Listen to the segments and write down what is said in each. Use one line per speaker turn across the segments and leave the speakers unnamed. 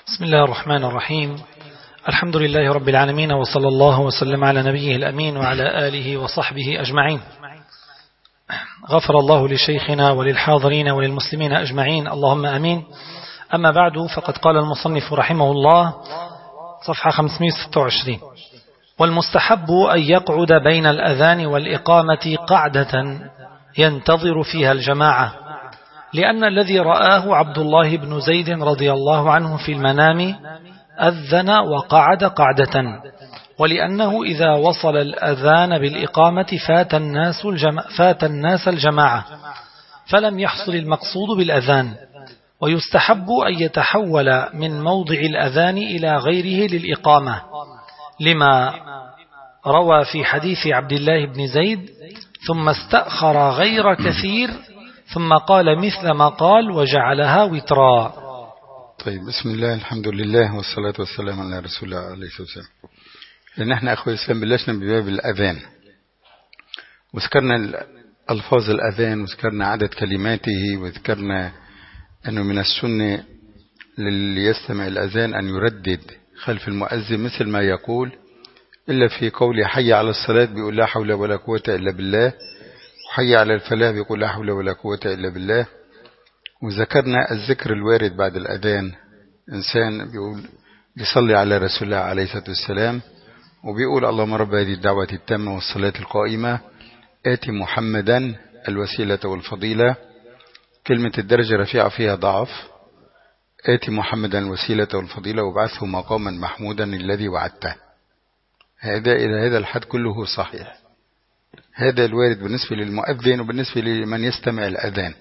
بسم الله الرحمن الرحيم. الحمد لله رب العالمين، وصلى الله وسلم على نبيه الأمين وعلى آله وصحبه أجمعين. غفر الله لشيخنا وللحاضرين وللمسلمين أجمعين، اللهم أمين. أما بعد، فقد قال المصنف رحمه الله صفحة 526: والمستحب أن يقعد بين الأذان والإقامة قعدة ينتظر فيها الجماعة، لأن الذي رآه عبد الله بن زيد رضي الله عنه في المنام أذن وقعد قعدة، ولأنه إذا وصل الأذان بالإقامة فات الناس الجماعة، فلم يحصل المقصود بالأذان. ويستحب أن يتحول من موضع الأذان إلى غيره للإقامة، لما روى في حديث عبد الله بن زيد: ثم استأخر غير كثير ثم قال مثل ما قال وجعلها وترا.
طيب، بسم الله، الحمد لله، والصلاة والسلام على رسول الله عليه الصلاة والسلام. لأن احنا أخوة الإسلام بلشنا بباب الأذان، وذكرنا ألفاظ الأذان، وذكرنا عدد كلماته، وذكرنا أنه من السنة للي يستمع الأذان أن يردد خلف المؤذن مثل ما يقول، إلا في قوله حي على الصلاة بيقول لا حول ولا قوة إلا بالله، وحي على الفلاح بيقول لا حول ولا قوة إلا بالله. وذكرنا الذكر الوارد بعد الأذان، إنسان بيصلي على رسول الله عليه الصلاة والسلام وبيقول اللهم رب هذه الدعوة التامة والصلاة القائمة آتي محمدا الوسيلة والفضيلة. كلمة الدرجة رفيعة فيها ضعف، آتي محمدا الوسيلة والفضيلة وابعثه مقاما محمودا الذي وعدته. هذا إلى هذا الحد كله صحيح. هذا الوارد بالنسبة للمؤذن وبالنسبة لمن يستمع الأذان.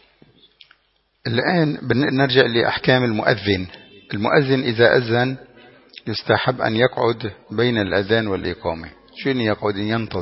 الآن نرجع لأحكام المؤذن. المؤذن إذا أذن يستحب أن يقعد بين الأذان والإقامة. شنو يقعد؟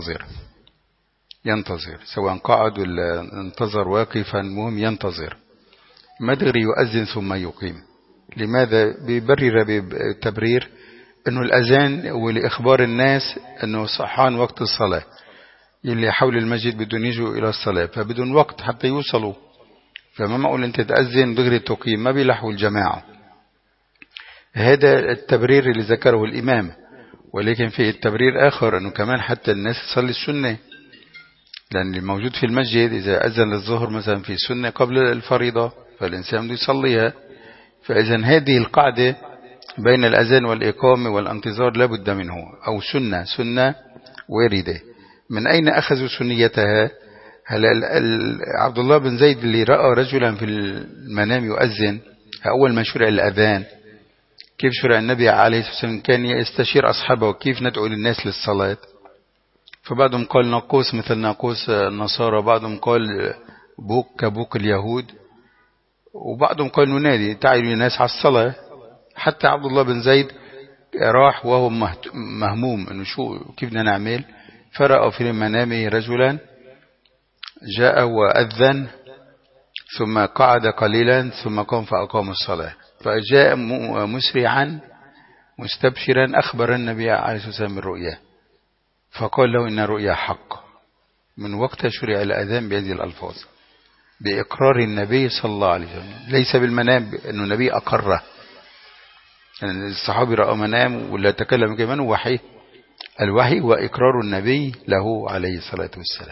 ينتظر سواء قعد ولا انتظر واقفا، المهم ينتظر. ما دغري يؤذن ثم يقيم. لماذا؟ بيبرر بتبرير أنه الأذان ولإخبار الناس أنه صحان وقت الصلاة، اللي حول المسجد بدون يجوا إلى الصلاة فبدون وقت حتى يوصلوا. فما معقول أنت تأذن دغري تقيم، ما بيلحوا الجماعة. هذا التبرير اللي ذكره الإمام. ولكن في التبرير آخر أنه كمان حتى الناس تصلي السنة، لأن الموجود في المسجد إذا أذن للظهر مثلا في سنة قبل الفريضة فالإنسان بده يصليها. فإذا هذه القاعدة بين الأذان والإقامة والانتظار لا بد منه، أو سنة واردة. من أين أخذوا سنيتها؟ عبد الله بن زيد اللي رأى رجلا في المنام يؤذن، أول ما شرع الأذان كيف شرع النبي عليه الصلاة والسلام كان يستشير أصحابه كيف ندعو للناس للصلاة. فبعضهم قال ناقوس مثل ناقوس النصارى، بعضهم قال بوق كبوق اليهود، وبعضهم قال ننادي تعالوا الناس على الصلاة. حتى عبد الله بن زيد راح وهو مهموم انه كيف بدنا نعمل، فرأى في منامه رجلا جاء وأذن ثم قعد قليلا ثم قام فأقام الصلاة. فجاء مسرعا مستبشرا أخبر النبي عليه الصلاة والسلام بالرؤيا، فقال له إن الرؤيا حق. من وقتها شرع الأذان بهذه الألفاظ، بإقرار النبي صلى الله عليه وسلم، ليس بالمنام أنه النبي أقره. يعني الصحابي رأى منام ولا تكلم كمان وحي. الوحي وإقرار النبي له عليه الصلاة والسلام.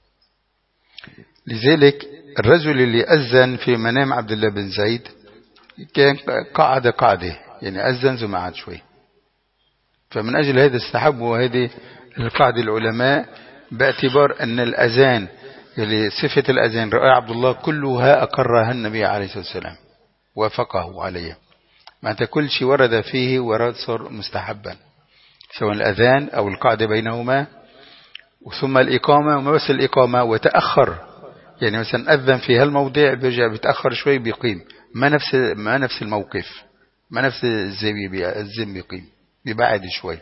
لذلك الرجل اللي أذن في منام عبد الله بن زيد كان قعدة، يعني أذن ثم قعد شوي. فمن أجل هذا استحبوا هذه القاعدة العلماء باعتبار أن الأذان اللي صفة الأذان رأى عبد الله كلها أقرها النبي عليه الصلاة والسلام وافقه عليه. معنى كل شيء ورد فيه ورد صار مستحبا، سواء الأذان أو القعدة بينهما، ثم الإقامة. وما بس الإقامة وتأخر، يعني مثلا أذن في هالموضع بيرجع بيتأخر شوي بيقيم، ما نفس الموقف، ما نفس الزاوية بيأذن بيقيم، بيبعد شوي.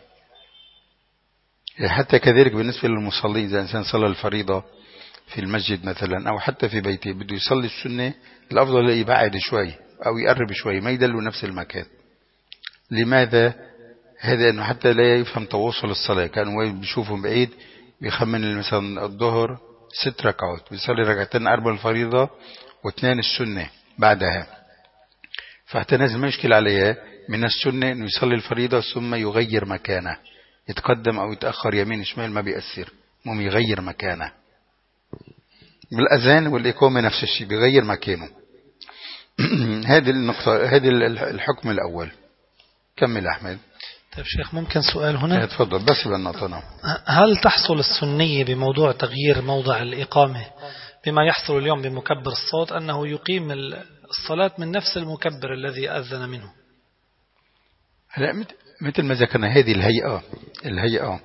حتى كذلك بالنسبة للمصلين، إذا إنسان صلى الفريضة في المسجد مثلا أو حتى في بيته بده يصلي السنة، الأفضل يبعد شوي أو يقرب شوي، ما يدلوا نفس المكان. لماذا؟ هذا أنه حتى لا يفهم تواصل الصلاة. كانوا بيشوفهم بعيد بيخمن مثلا الظهر 6 ركعات، بيصلي ركعتين 4 الفريضة و2 السنة بعدها. فاحتناز ما يشكل عليها. من السنة أنه يصلي الفريضة ثم يغير مكانه، يتقدم أو يتأخر يمين شمال ما بيأثر، المهم يغير مكانه. بالأذان والإقامة نفس الشيء، بيغير مكانه. هذه النقطة، هذه الحكم الأول. كمل أحمد.
طيب شيخ، ممكن سؤال هنا؟
تفضل بس بالنقطة.
هل تحصل السنية بموضوع تغيير موضع الإقامة بما يحصل اليوم بمكبر الصوت، أنه يقيم الصلاة من نفس المكبر الذي أذن منه؟
هلا مثل ما ذكرنا هذه الهيئة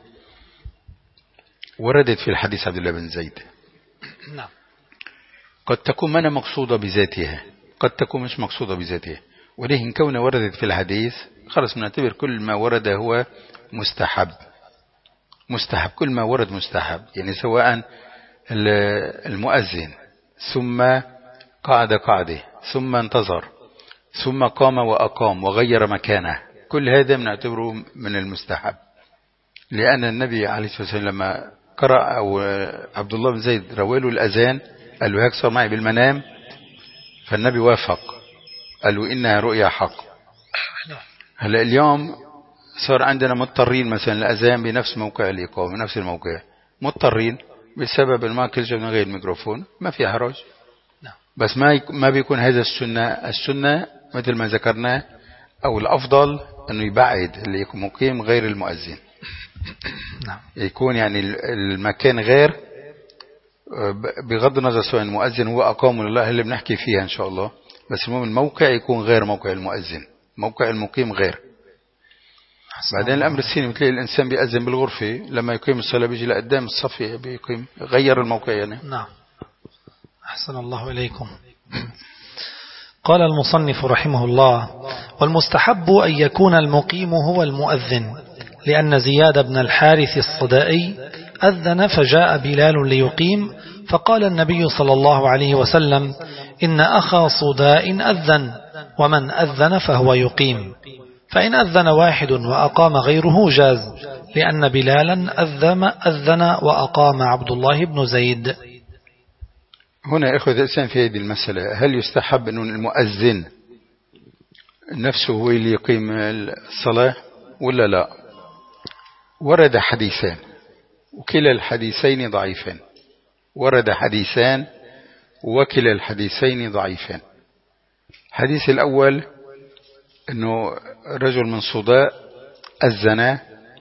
وردت في الحديث عبد الله بن زيد.
نعم.
قد تكون منا مقصودة بذاتها، قد تكون مش مقصودة بذاتها، ولكن كونها وردت في الحديث خلص نعتبر كل ما ورد هو مستحب. كل ما ورد مستحب، يعني سواء المؤذن ثم قعد ثم انتظر ثم قام وأقام وغير مكانه، كل هذا بنعتبره من المستحب. لأن النبي عليه الصلاة والسلام لما قرأ أو عبد الله بن زيد رويله الأذان قال له هيك صار معي بالمنام، فالنبي وافق قال له إنها رؤيا حق. هلا اليوم صار عندنا مضطرين مثلا الأذان بنفس موقع الإقامة، بنفس الموقع، مضطرين بسبب ما كل شيء من غير الميكروفون، ما في حرج. بس ما بيكون هذا السنة مثل ما ذكرنا، أو الأفضل أنه يبعد اللي مقيم غير المؤذن. يكون يعني المكان غير، بغض النظر سواء المؤذن هو أقام ولا لا، اللي بنحكي فيها إن شاء الله، بس المهم الموقع يكون غير موقع المؤذن، موقع المقيم غير. بعدين الأمر الثاني بتلاقي الإنسان بيأذن بالغرفة، لما يقيم الصلاة بيجي لقدام الصف بيقيم، غير الموقع يعني.
نعم. أحسن الله إليكم. قال المصنف رحمه الله: والمستحب أن يكون المقيم هو المؤذن، لأن زياد بن الحارث الصدائي أذن فجاء بلال ليقيم، فقال النبي صلى الله عليه وسلم: إن أخا صداء أذن، ومن أذن فهو يقيم. فإن أذن واحد وأقام غيره جاز، لأن بلالا أذن وأقام عبد الله بن زيد.
هنا أخذ الإنسان في هذه المسألة، هل يستحب أن المؤذن نفسه هو اللي يقيم الصلاة ولا لا؟ ورد حديثان وكلا الحديثين ضعيفان. ورد حديثان وكلا الحديثين ضعيفان. الحديث الأول أنه رجل من صداء أذن،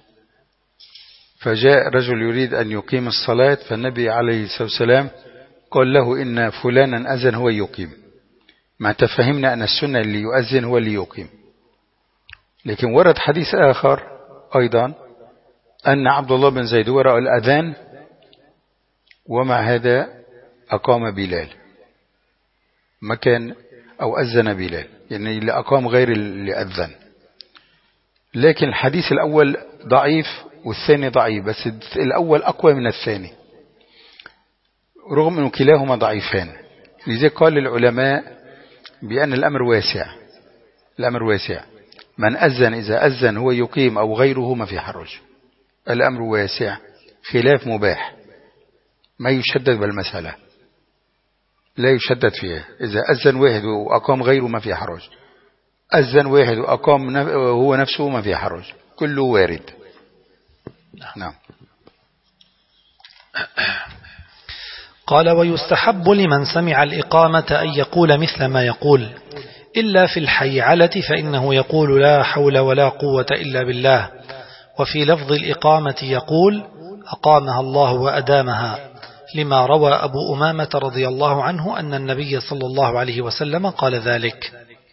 فجاء رجل يريد أن يقيم الصلاة، فالنبي عليه الصلاة والسلام قال له إن فلانا أذن هو يقيم، ما تفهمنا أن السنة اللي يؤذن هو اللي يقيم. لكن ورد حديث آخر أيضا أن عبد الله بن زيد ورأى الأذان ومع هذا أقام بلال مكان، أو أذن بلال، يعني اللي أقام غير اللي أذن. لكن الحديث الأول ضعيف والثاني ضعيف، بس الأول أقوى من الثاني رغم أنه كلاهما ضعيفان. لذلك قال العلماء بأن الأمر واسع، الأمر واسع، من أذن إذا أذن هو يقيم أو غيره ما في حرج، الأمر واسع، خلاف مباح، ما يشدد بالمسألة، لا يشدد فيها. إذا أذن واحد وأقام غيره ما في حرج، أذن واحد وأقام هو نفسه ما في حرج، كله وارد. نعم.
قال: ويستحب لمن سمع الإقامة أن يقول مثل ما يقول، إلا في الحيعلة فإنه يقول لا حول ولا قوة إلا بالله. وفي لفظ الإقامة يقول: أقامها الله وأدامها، لما روى أبو أمامة رضي الله عنه أن النبي صلى الله عليه وسلم قال ذلك.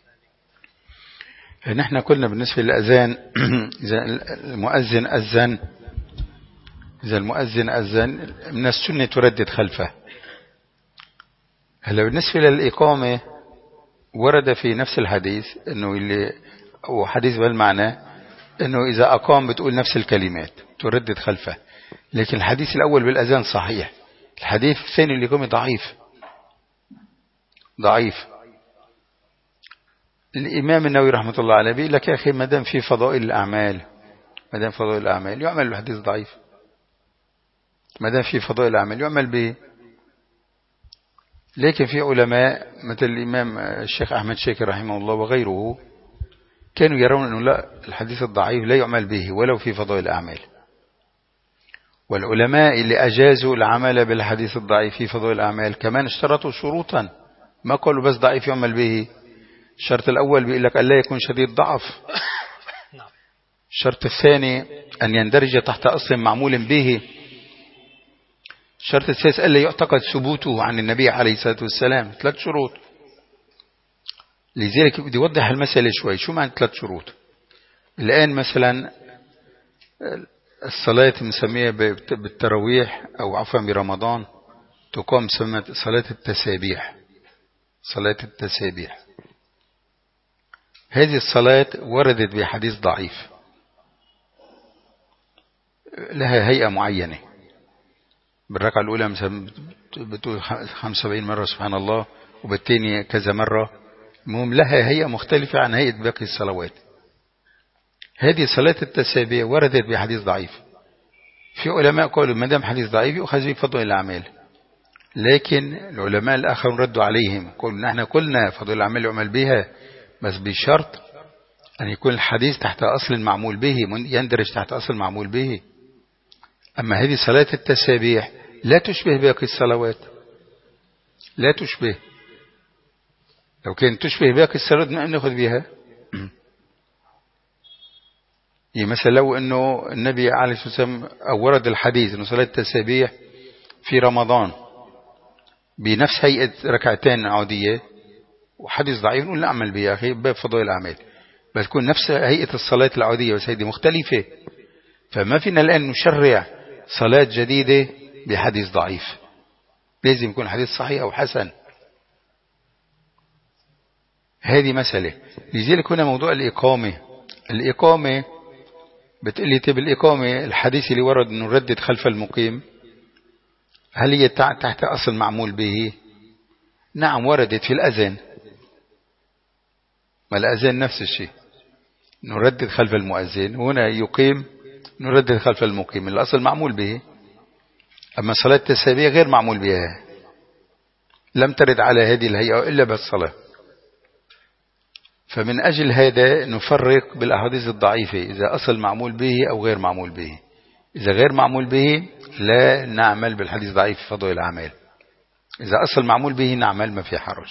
نحن قلنا بالنسبة للأذان إذا المؤذن أذن من السنة تردد خلفه. هلا بالنسبة للإقامة ورد في نفس الحديث أنه أو حديث بالمعنى أنه إذا أقام بتقول نفس الكلمات تردد خلفه. لكن الحديث الأول بالأذان صحيح، الحديث الثاني اللي قام ضعيف. الإمام النووي رحمة الله عليه بيقول لك يا أخي ما دام في فضائل الأعمال يعمل الحديث ضعيف، ما دام في فضائل الأعمال يعمل به. لكن في علماء مثل الإمام الشيخ أحمد شاكر رحمه الله وغيره كانوا يرون أنه لا، الحديث الضعيف لا يعمل به ولو في فضائل الأعمال. والعلماء اللي أجازوا العمل بالحديث الضعيف في فضائل الأعمال كمان اشترطوا شروطا، ما قالوا بس ضعيف يعمل به. الشرط الأول بيقول لك ألا يكون شديد ضعف. الشرط الثاني أن يندرج تحت أصل معمول به. الشرط الثالث ألا يعتقد ثبوته عن النبي عليه الصلاة والسلام. 3 شروط. لذلك بدي أوضح المسألة شوي. شو معنى 3 شروط؟ الآن مثلا الصلاة مسمية بالتراويح أو عفوا برمضان تقام صلاة التسابيح. صلاة التسابيح هذه الصلاة وردت بحديث ضعيف، لها هيئة معينة. بالركعة الأولى بتقول 75 مرة سبحان الله، وبالتانية كذا مرة. المهم لها هيئة مختلفة عن هيئة باقي الصلوات. هذه صلاة التسابيح وردت بحديث ضعيف. في علماء قالوا ما دام حديث ضعيف يؤخذ به فضائل الأعمال، لكن العلماء الآخرون ردوا عليهم قالوا نحن قلنا فضائل الأعمال يعمل بها بس بشرط أن يكون الحديث تحت أصل معمول به، يندرج تحت أصل معمول به. أما هذه صلاة التسابيح لا تشبه باقي الصلوات، لا تشبه. لو كانت تشبه باقي الصلوات ما نأخذ بها. مثلا لو أنه النبي عليه الصلاة والسلام ورد الحديث أنه صلاة التسابيح في رمضان بنفس هيئة ركعتين عادية وحديث ضعيف نقول نعمل به يا أخي باب فضائل الأعمال، بس تكون نفس هيئة الصلاة العادية بس هذه مختلفة. فما فينا الآن نشرع صلاة جديدة بحديث ضعيف، لازم يكون حديث صحيح أو حسن. هذه مسألة. لذلك هنا موضوع الإقامة بتقلي طيب الإقامة الحديث اللي ورد أنه ردد خلف المقيم هل هي تحت أصل معمول به؟ نعم وردت في الأذان، ما الأذان نفس الشيء نردد خلف المؤذن، هنا يقيم نردد خلف المقيم، الأصل معمول به. أما صلاة التسابيح غير معمول بها، لم ترد على هذه الهيئة إلا بالصلاة. فمن أجل هذا نفرق بالأحاديث الضعيفة إذا أصل معمول به أو غير معمول به. إذا غير معمول به لا نعمل بالحديث ضعيف في فضائل الأعمال، إذا أصل معمول به نعمل ما في حرج.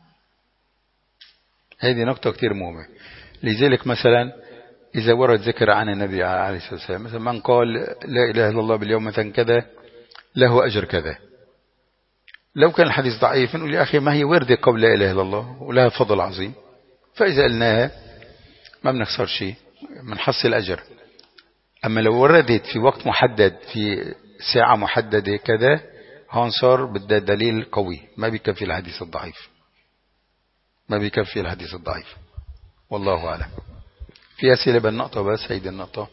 هذه نقطة كتير مهمة. لذلك مثلا إذا ورد ذكر عن النبي عليه الصلاة والسلام مثلا من قال لا إله إلا الله باليوم مثلا كذا له أجر كذا، لو كان الحديث ضعيف نقول يا أخي ما هي وردة قبل لا إله إلا الله ولها فضل عظيم، فإذا قلناها ما بنخسر شيء بنحصل أجر. أما لو وردت في وقت محدد في ساعة محددة كذا هون صار بدها دليل قوي، ما بيكفي الحديث الضعيف، ما بيكفي الحديث الضعيف. والله أعلم. في أسئلة بالنقطة بس هيدي النقطة.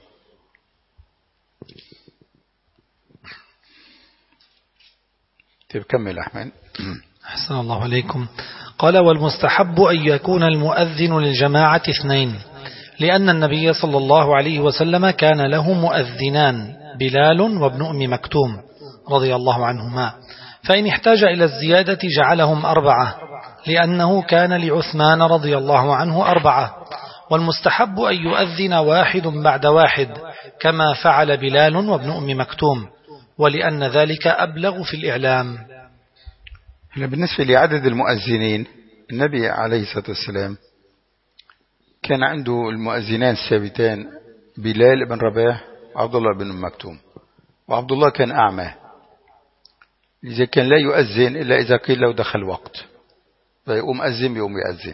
تكمل أحمد.
أحسن الله عليكم. قال والمستحب أن يكون المؤذن للجماعة 2، لأن النبي صلى الله عليه وسلم كان له مؤذنان بلال وابن أم مكتوم رضي الله عنهما، فإن احتاج إلى الزيادة جعلهم 4، لأنه كان لعثمان رضي الله عنه 4. والمستحب أن يؤذن واحد بعد واحد كما فعل بلال وابن أم مكتوم، ولأن ذلك أبلغ في الإعلام.
بالنسبة لعدد المؤذنين النبي عليه الصلاة والسلام كان عنده المؤذنان الثابتان بلال بن رباح وعبد الله بن أم مكتوم، وعبد الله كان أعمى، إذا كان لا يؤذن إلا إذا قيل له دخل وقت فيقوم أذن بيقوم يأذن.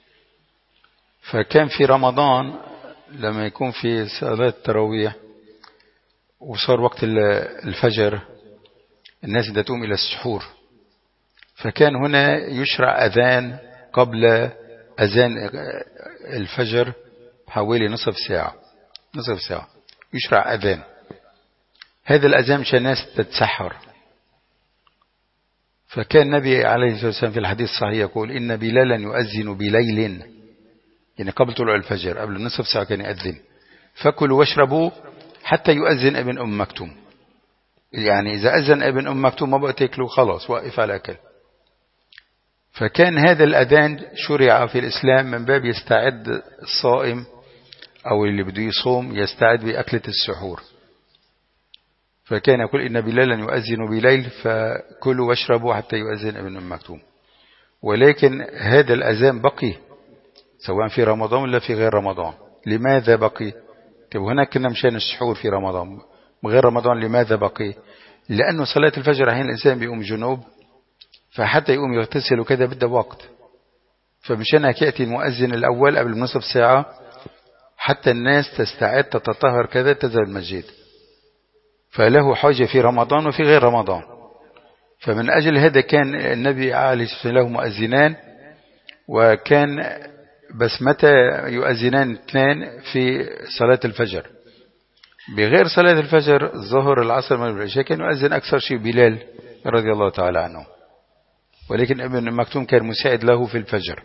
فكان في رمضان لما يكون في صلاة التراويح وصار وقت الفجر الناس بدها تقوم إلى السحور، فكان هنا يشرع أذان قبل أذان الفجر حوالي نصف ساعة يشرع أذان. هذا الأذان مشان الناس تتسحر. فكان النبي عليه الصلاة والسلام في الحديث الصحيح يقول إن بلالا يؤذن بليل، يعني قبل طلوع الفجر قبل نصف ساعة كان يؤذن، فكلوا واشربوا حتى يؤذن ابن أم مكتوم، يعني إذا أذن ابن أم مكتوم ما بقى تاكلوا خلاص وقف على أكل. فكان هذا الأذان شرع في الإسلام من باب يستعد الصائم أو اللي بده يصوم يستعد بأكلة السحور. فكان يقول إن بلالا يؤذن بليل فكلوا واشربوا حتى يؤذن ابن مكتوم. ولكن هذا الأذان بقي سواء في رمضان ولا في غير رمضان. لماذا بقي؟ طيب هناك كنا مشان السحور في رمضان وغير رمضان، لماذا بقي؟ لأنه صلاة الفجر حين الإنسان بيقوم جنوب، فحتى يقوم يغتسل وكذا بده وقت، فمشان هيك يأتي المؤذن الأول قبل نصف ساعة حتى الناس تستعد تتطهر كذا تذهب المسجد. فله حاجة في رمضان وفي غير رمضان. فمن أجل هذا كان النبي عليه الصلاة والسلام له مؤذنان، وكان بس متى يؤذنان اثنان في صلاة الفجر. بغير صلاة الفجر الظهر العصر المغرب العشاء كان يؤذن أكثر شيء بلال رضي الله تعالى عنه، ولكن ابن مكتوم كان مساعد له في الفجر.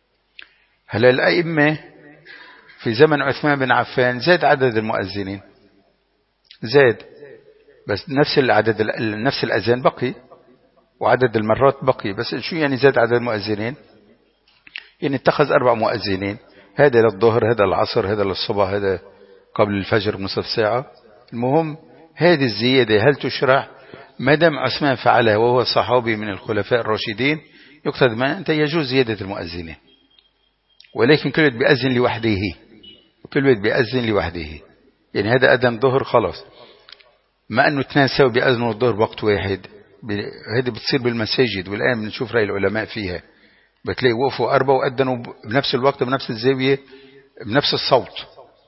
هلا الأئمة في زمن عثمان بن عفان زاد عدد المؤذنين، زاد، بس نفس العدد، نفس الأذان بقي وعدد المرات بقي، بس شو يعني زاد عدد المؤذنين؟ يعني اتخذ 4 مؤذنين، هذا للظهر، هذا للعصر، هذا للصبح، هذا قبل الفجر بنصف ساعة. المهم هذه الزيادة هل تشرع؟ ما دام عثمان فعلها وهو صحابي من الخلفاء الراشدين يقتضي ما أنت يجوز زيادة المؤذنين، ولكن كل بيت بيأذن لوحده، كل بيت بيأذن لوحده. يعني هذا أذن ظهر خلاص، ما أنه 2 سوا بيأذنوا الظهر بوقت واحد، هذه بتصير بالمساجد، والآن بنشوف رأي العلماء فيها، بتلاقي وقفوا 4 وأذنوا بنفس الوقت بنفس الزاوية بنفس الصوت.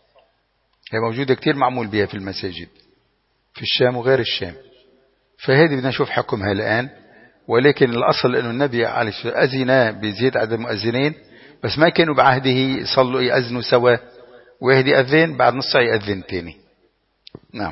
هي موجودة كتير معمول بها في المساجد في الشام وغير الشام. فهذه بدنا نشوف حكمها الآن، ولكن الأصل أنه النبي عليه الصلاة والسلام أذن بزيادة عدد المؤذنين، بس ما كانوا بعهده يصلوا يأذنوا سوا، واحد يأذن بعد نص ساعة يأذن تاني. نعم.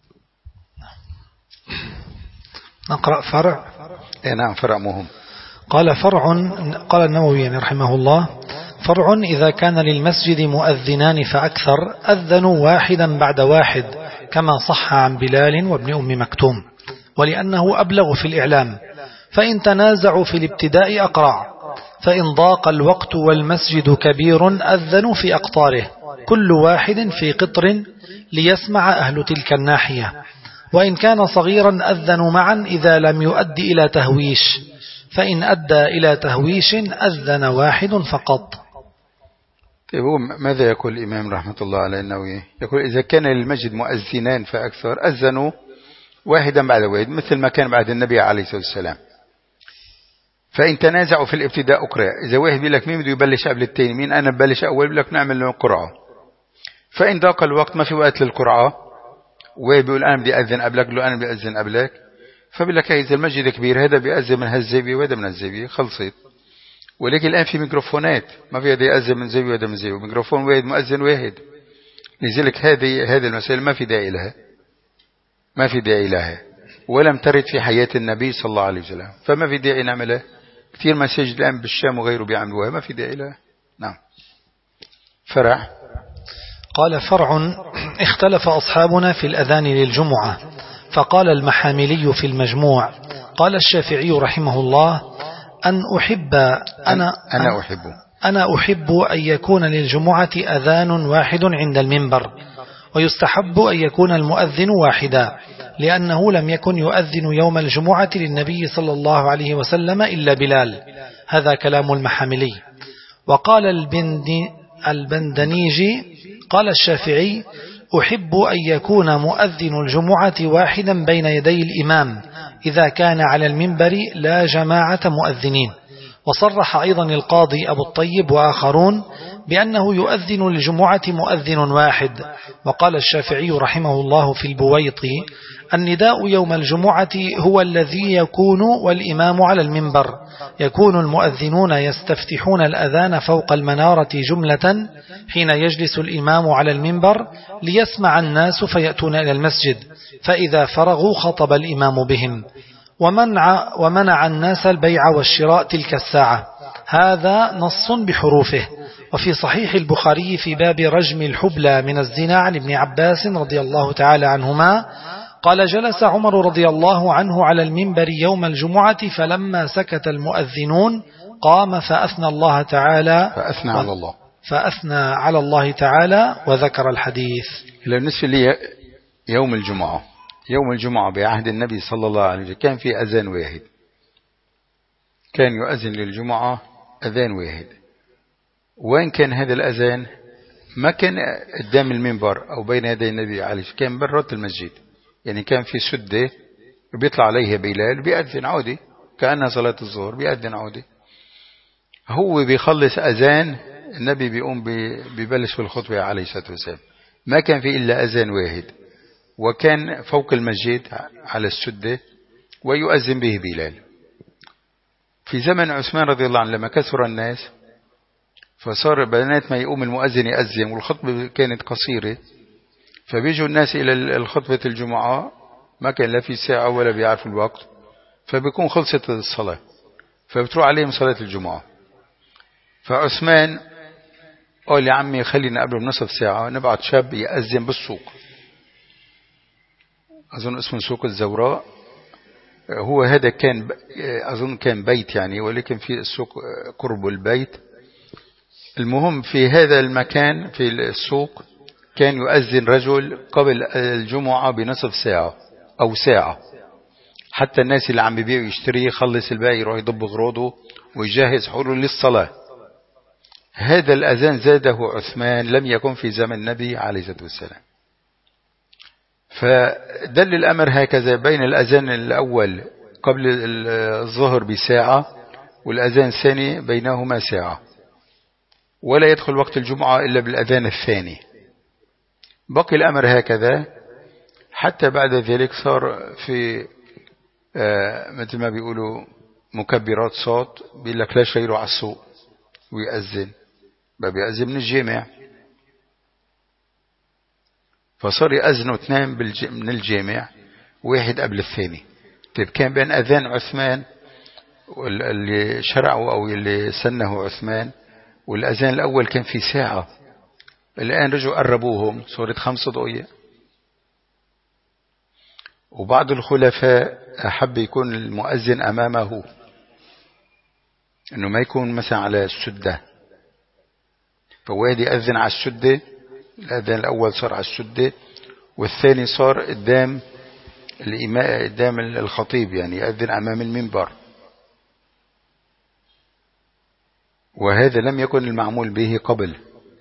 نقرأ فرع.
نعم فرع مهم.
قال فرع، قال النووي رحمه الله: فرع إذا كان للمسجد مؤذنان فأكثر أذنوا واحدا بعد واحد، كما صح عن بلال وابن أم مكتوم، ولأنه أبلغ في الإعلام. فإن تنازعوا في الابتداء أقرع، فإن ضاق الوقت والمسجد كبير أذنوا في أقطاره، كل واحد في قطر ليسمع أهل تلك الناحية. وإن كان صغيرا أذنوا معا إذا لم يؤدي إلى تهويش، فإن أدى إلى تهويش أذن واحد فقط.
طيب ماذا يقول الإمام رحمة الله على النووي؟ يقول إذا كان للمسجد مؤذنان فأكثر أذنوا واحدا بعد واحد، مثل ما كان بعد النبي عليه الصلاة والسلام. فإن تنازعوا في الابتداء أقرأ، إذا واحد بيقول لك مين بده يبلش قبل التاني، مين أنا ببلش أول، بيقول لك نعمل له قرعة. فإن ضاق الوقت ما في وقت للقرعة، واحد بيقول أنا بدي أذن قبلك، له أنا بدي أذن قبلك، فبيقول لك إذا المسجد كبير هذا بيأذن من هالزاوية وهذا من هالزاوية، خلصت. ولكن الآن في ميكروفونات، ما في هذا يأذن من زاوية وهذا من زاوية، ميكروفون واحد مؤذن واحد. لذلك هذه المسائل ما في داعي لها، ما في داعي لها، ولم ترد في حياة النبي صلى الله عليه وسلم، فما في داعي نعملها. كثير مساجد الآن بالشام وغيره بيعملوها، ما في داعي لها. نعم. فرع.
قال فرع: اختلف أصحابنا في الأذان للجمعة، فقال المحاملي في المجموع: قال الشافعي رحمه الله: أنا أحب أن يكون للجمعة أذان واحد عند المنبر، ويستحب أن يكون المؤذن واحدا، لأنه لم يكن يؤذن يوم الجمعة للنبي صلى الله عليه وسلم إلا بلال. هذا كلام المحاملي. وقال البندنيجي: قال الشافعي: أحب أن يكون مؤذن الجمعة واحدا بين يدي الإمام إذا كان على المنبر لا جماعة مؤذنين. وصرح أيضا القاضي أبو الطيب وآخرون بأنه يؤذن للجمعة مؤذن واحد. وقال الشافعي رحمه الله في البويطي: النداء يوم الجمعة هو الذي يكون والإمام على المنبر، يكون المؤذنون يستفتحون الأذان فوق المنارة جملة حين يجلس الإمام على المنبر ليسمع الناس فيأتون إلى المسجد، فإذا فرغوا خطب الإمام بهم، ومنع الناس البيع والشراء تلك الساعة. هذا نص بحروفه. وفي صحيح البخاري في باب رجم الحبلى من الزنا عن ابن عباس رضي الله تعالى عنهما قال: جلس عمر رضي الله عنه على المنبر يوم الجمعة، فلما سكت المؤذنون قام فأثنى الله تعالى فأثنى على الله تعالى وذكر الحديث.
بالنسبة لي يوم الجمعة بعهد النبي صلى الله عليه وسلم كان في أذان واحد، كان يؤذن للجمعة أذان واحد. وين كان هذا الأذان؟ ما كان قدام المنبر أو بين يدي النبي عليه الصلاة والسلام، كان برة المسجد، يعني كان في سدة وبيطلع عليها بلال بيأذن عودي كأنها صلاة الظهر، بيأذن عودي. هو بيخلص أذان النبي بيقوم بيبلش بالخطبة عليه الصلاة والسلام. ما كان في إلا أذان واحد، وكان فوق المسجد على السدة ويؤذن به بلال. في زمن عثمان رضي الله عنه لما كثر الناس فصار بنات ما يقوم المؤذن يأذن والخطبة كانت قصيرة، فبيجوا الناس إلى الخطبة الجمعة ما كان لا في ساعة ولا بيعرفوا الوقت، فبيكون خلصت الصلاة فبتروح عليهم صلاة الجمعة. فعثمان قال يا عمي خلينا قبل بنصف ساعة نبعت شاب يأذن بالسوق، أظن اسمه سوق الزوراء، هو هذا كان أظن كان بيت يعني، ولكن في السوق قرب البيت. المهم في هذا المكان في السوق كان يؤذن رجل قبل الجمعة بنصف ساعة أو ساعة، حتى الناس اللي عم بيبيعوا يشتري يخلص الباقي يروح يضب غراضه ويجهز حوله للصلاة. هذا الأذان زاده عثمان لم يكن في زمن النبي عليه الصلاة والسلام. فدل الأمر هكذا بين الأذان الأول قبل الظهر بساعة والأذان الثاني بينهما ساعة، ولا يدخل وقت الجمعة إلا بالأذان الثاني. بقي الأمر هكذا حتى بعد ذلك صار في مثل ما بيقولوا مكبرات صوت، بيقول لك لا شيء على السوق ويأذن، بيأذن من الجامع، فصار يأذنوا اثنين من الجامع واحد قبل الثاني. طيب كان بين أذان عثمان اللي شرعه أو اللي سنه عثمان والأذان الأول كان في ساعة، الآن رجعوا قربوهم صارت 5 دقائق. وبعض الخلفاء أحب يكون المؤذن أمامه، إنه ما يكون مثلا على السدة، فواحد يأذن على السدة، الأذان الأول صار على السدة والثاني صار قدام الإمام قدام الخطيب، يعني يأذن أمام المنبر. وهذا لم يكن المعمول به قبل،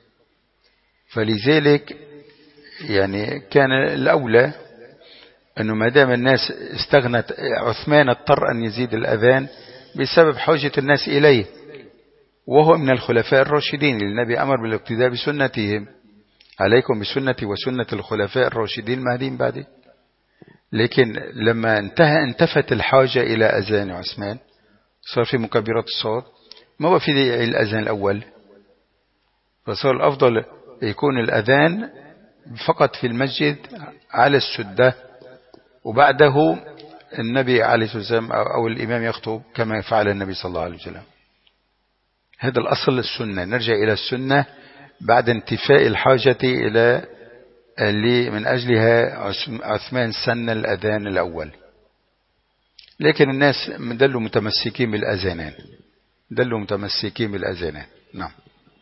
فلذلك يعني كان الأولى أنه ما دام الناس استغنت، عثمان اضطر أن يزيد الأذان بسبب حاجة الناس إليه، وهو من الخلفاء الراشدين، للنبي أمر بالاقتداء بسنتهم، عليكم بسنتي وسنة الخلفاء الراشدين المهديين بعدي. لكن لما انتفت الحاجة إلى أذان عثمان صار في مكبرات الصوت، ما بقى في الأذان الأول، فصار الأفضل يكون الأذان فقط في المسجد على السدة، وبعده النبي عليه الصلاة والسلام أو الإمام يخطب كما فعل النبي صلى الله عليه وسلم. هذا الأصل السنة، نرجع إلى السنة بعد انتفاء الحاجة إلى اللي من أجلها عثمان سن الأذان الأول. لكن الناس دلوا متمسكين بالأذانين، نعم.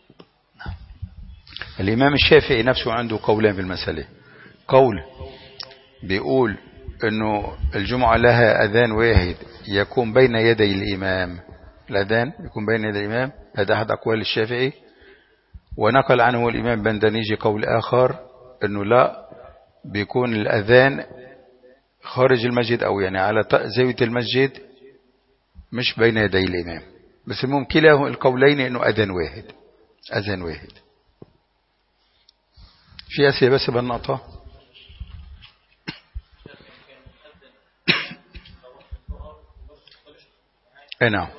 الإمام الشافعي نفسه عنده قولين في المسألة، قول بيقول أنه الجمعة لها أذان واحد يكون بين يدي الإمام، الأذان يكون بين يدي الإمام، هذا أحد أقوال الشافعي. ونقل عنه الإمام بندنيجي قول آخر أنه لا، بيكون الأذان خارج المسجد أو يعني على زاوية المسجد مش بين يدي الإمام. بس المهم كلا القولين أنه أذان واحد. في أسئلة بس بالنقطة. نعم.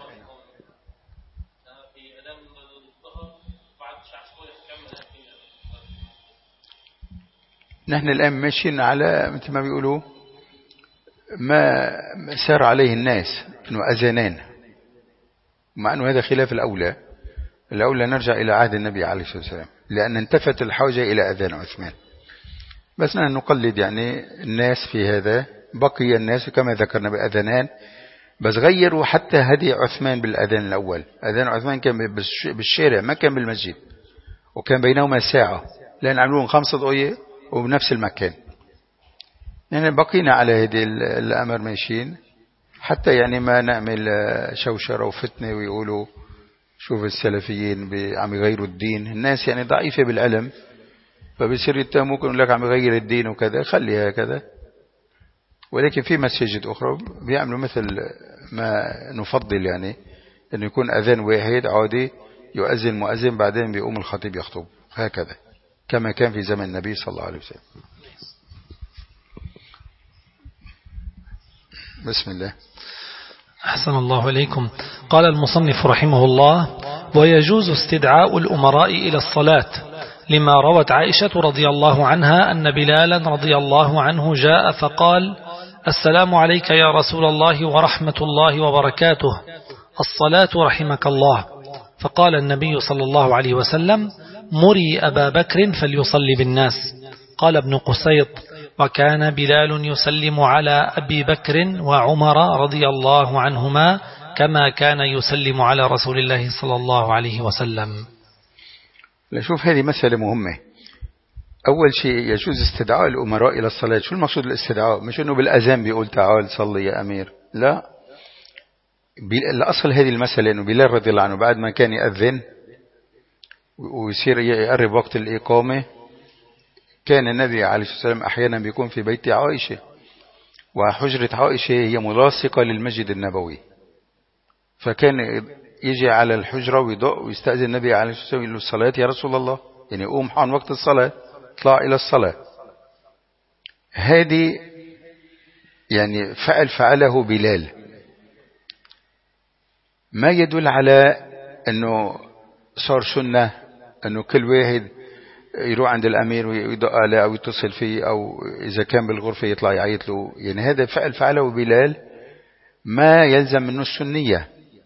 نحن الآن ماشيين على مثل ما بيقولوا ما سار عليه الناس، أنه أذانان، مع أنه هذا خلاف الأولى نرجع إلى عهد النبي عليه الصلاة والسلام، لأن انتفت الحاجة إلى أذان عثمان. بس نحن نقلد يعني الناس في هذا، بقي الناس كما ذكرنا بأذانان بس غيروا حتى هدي عثمان بالأذان الأول. أذان عثمان كان بالشارع ما كان بالمسجد، وكان بينهما ساعة، لأن عملوهم 5 دقايق وبنفس المكان. يعني بقينا على هذه الأمر ماشيين، حتى يعني ما نعمل شوشرة وفتنة ويقولوا شوف السلفيين عم يغيروا الدين. الناس يعني ضعيفة بالعلم، فبصير يتهموا ممكن يقول لك عم يغير الدين وكذا، خليها هكذا. ولكن في مساجد أخرى بيعملوا مثل ما نفضل، يعني أن يكون أذان واحد عادي، يؤذن مؤذن بعدين بيقوم الخطيب يخطب، هكذا كما كان في زمن النبي صلى الله عليه وسلم. بسم الله.
أحسن الله إليكم. قال المصنف رحمه الله: ويجوز استدعاء الأمراء إلى الصلاة، لما روت عائشة رضي الله عنها أن بلالا رضي الله عنه جاء فقال: السلام عليك يا رسول الله ورحمة الله وبركاته، الصلاة رحمك الله. فقال النبي صلى الله عليه وسلم: مري أبا بكر فليصلي بالناس. قال ابن قسيط: وكان بلال يسلم على أبي بكر وعمر رضي الله عنهما كما كان يسلم على رسول الله صلى الله عليه وسلم.
نشوف هذه مسألة مهمة. أول شيء يجوز استدعاء الأمراء إلى الصلاة. شو المقصود الاستدعاء؟ مش أنه بالأذان بيقول تعال صلي يا أمير، لا. الأصل هذه المسألة أنه بلال رضي الله عنه بعد ما كان يأذن ويصير يقرب وقت الإقامة، كان النبي عليه الصلاة والسلام أحيانا بيكون في بيت عائشة، وحجرة عائشة هي ملاصقة للمسجد النبوي، فكان يجي على الحجرة ويدق ويستأذن النبي عليه الصلاة والسلام، يقول له الصلاة يا رسول الله، يعني قوم حان وقت الصلاة، اطلع إلى الصلاة. هذه يعني فعله بلال، ما يدل على أنه صار سنة أنه كل واحد يروح عند الأمير ويدق عليه أو يتصل فيه، أو إذا كان بالغرفة يطلع يعيط له. يعني هذا فعله بلال ما يلزم منه السنية.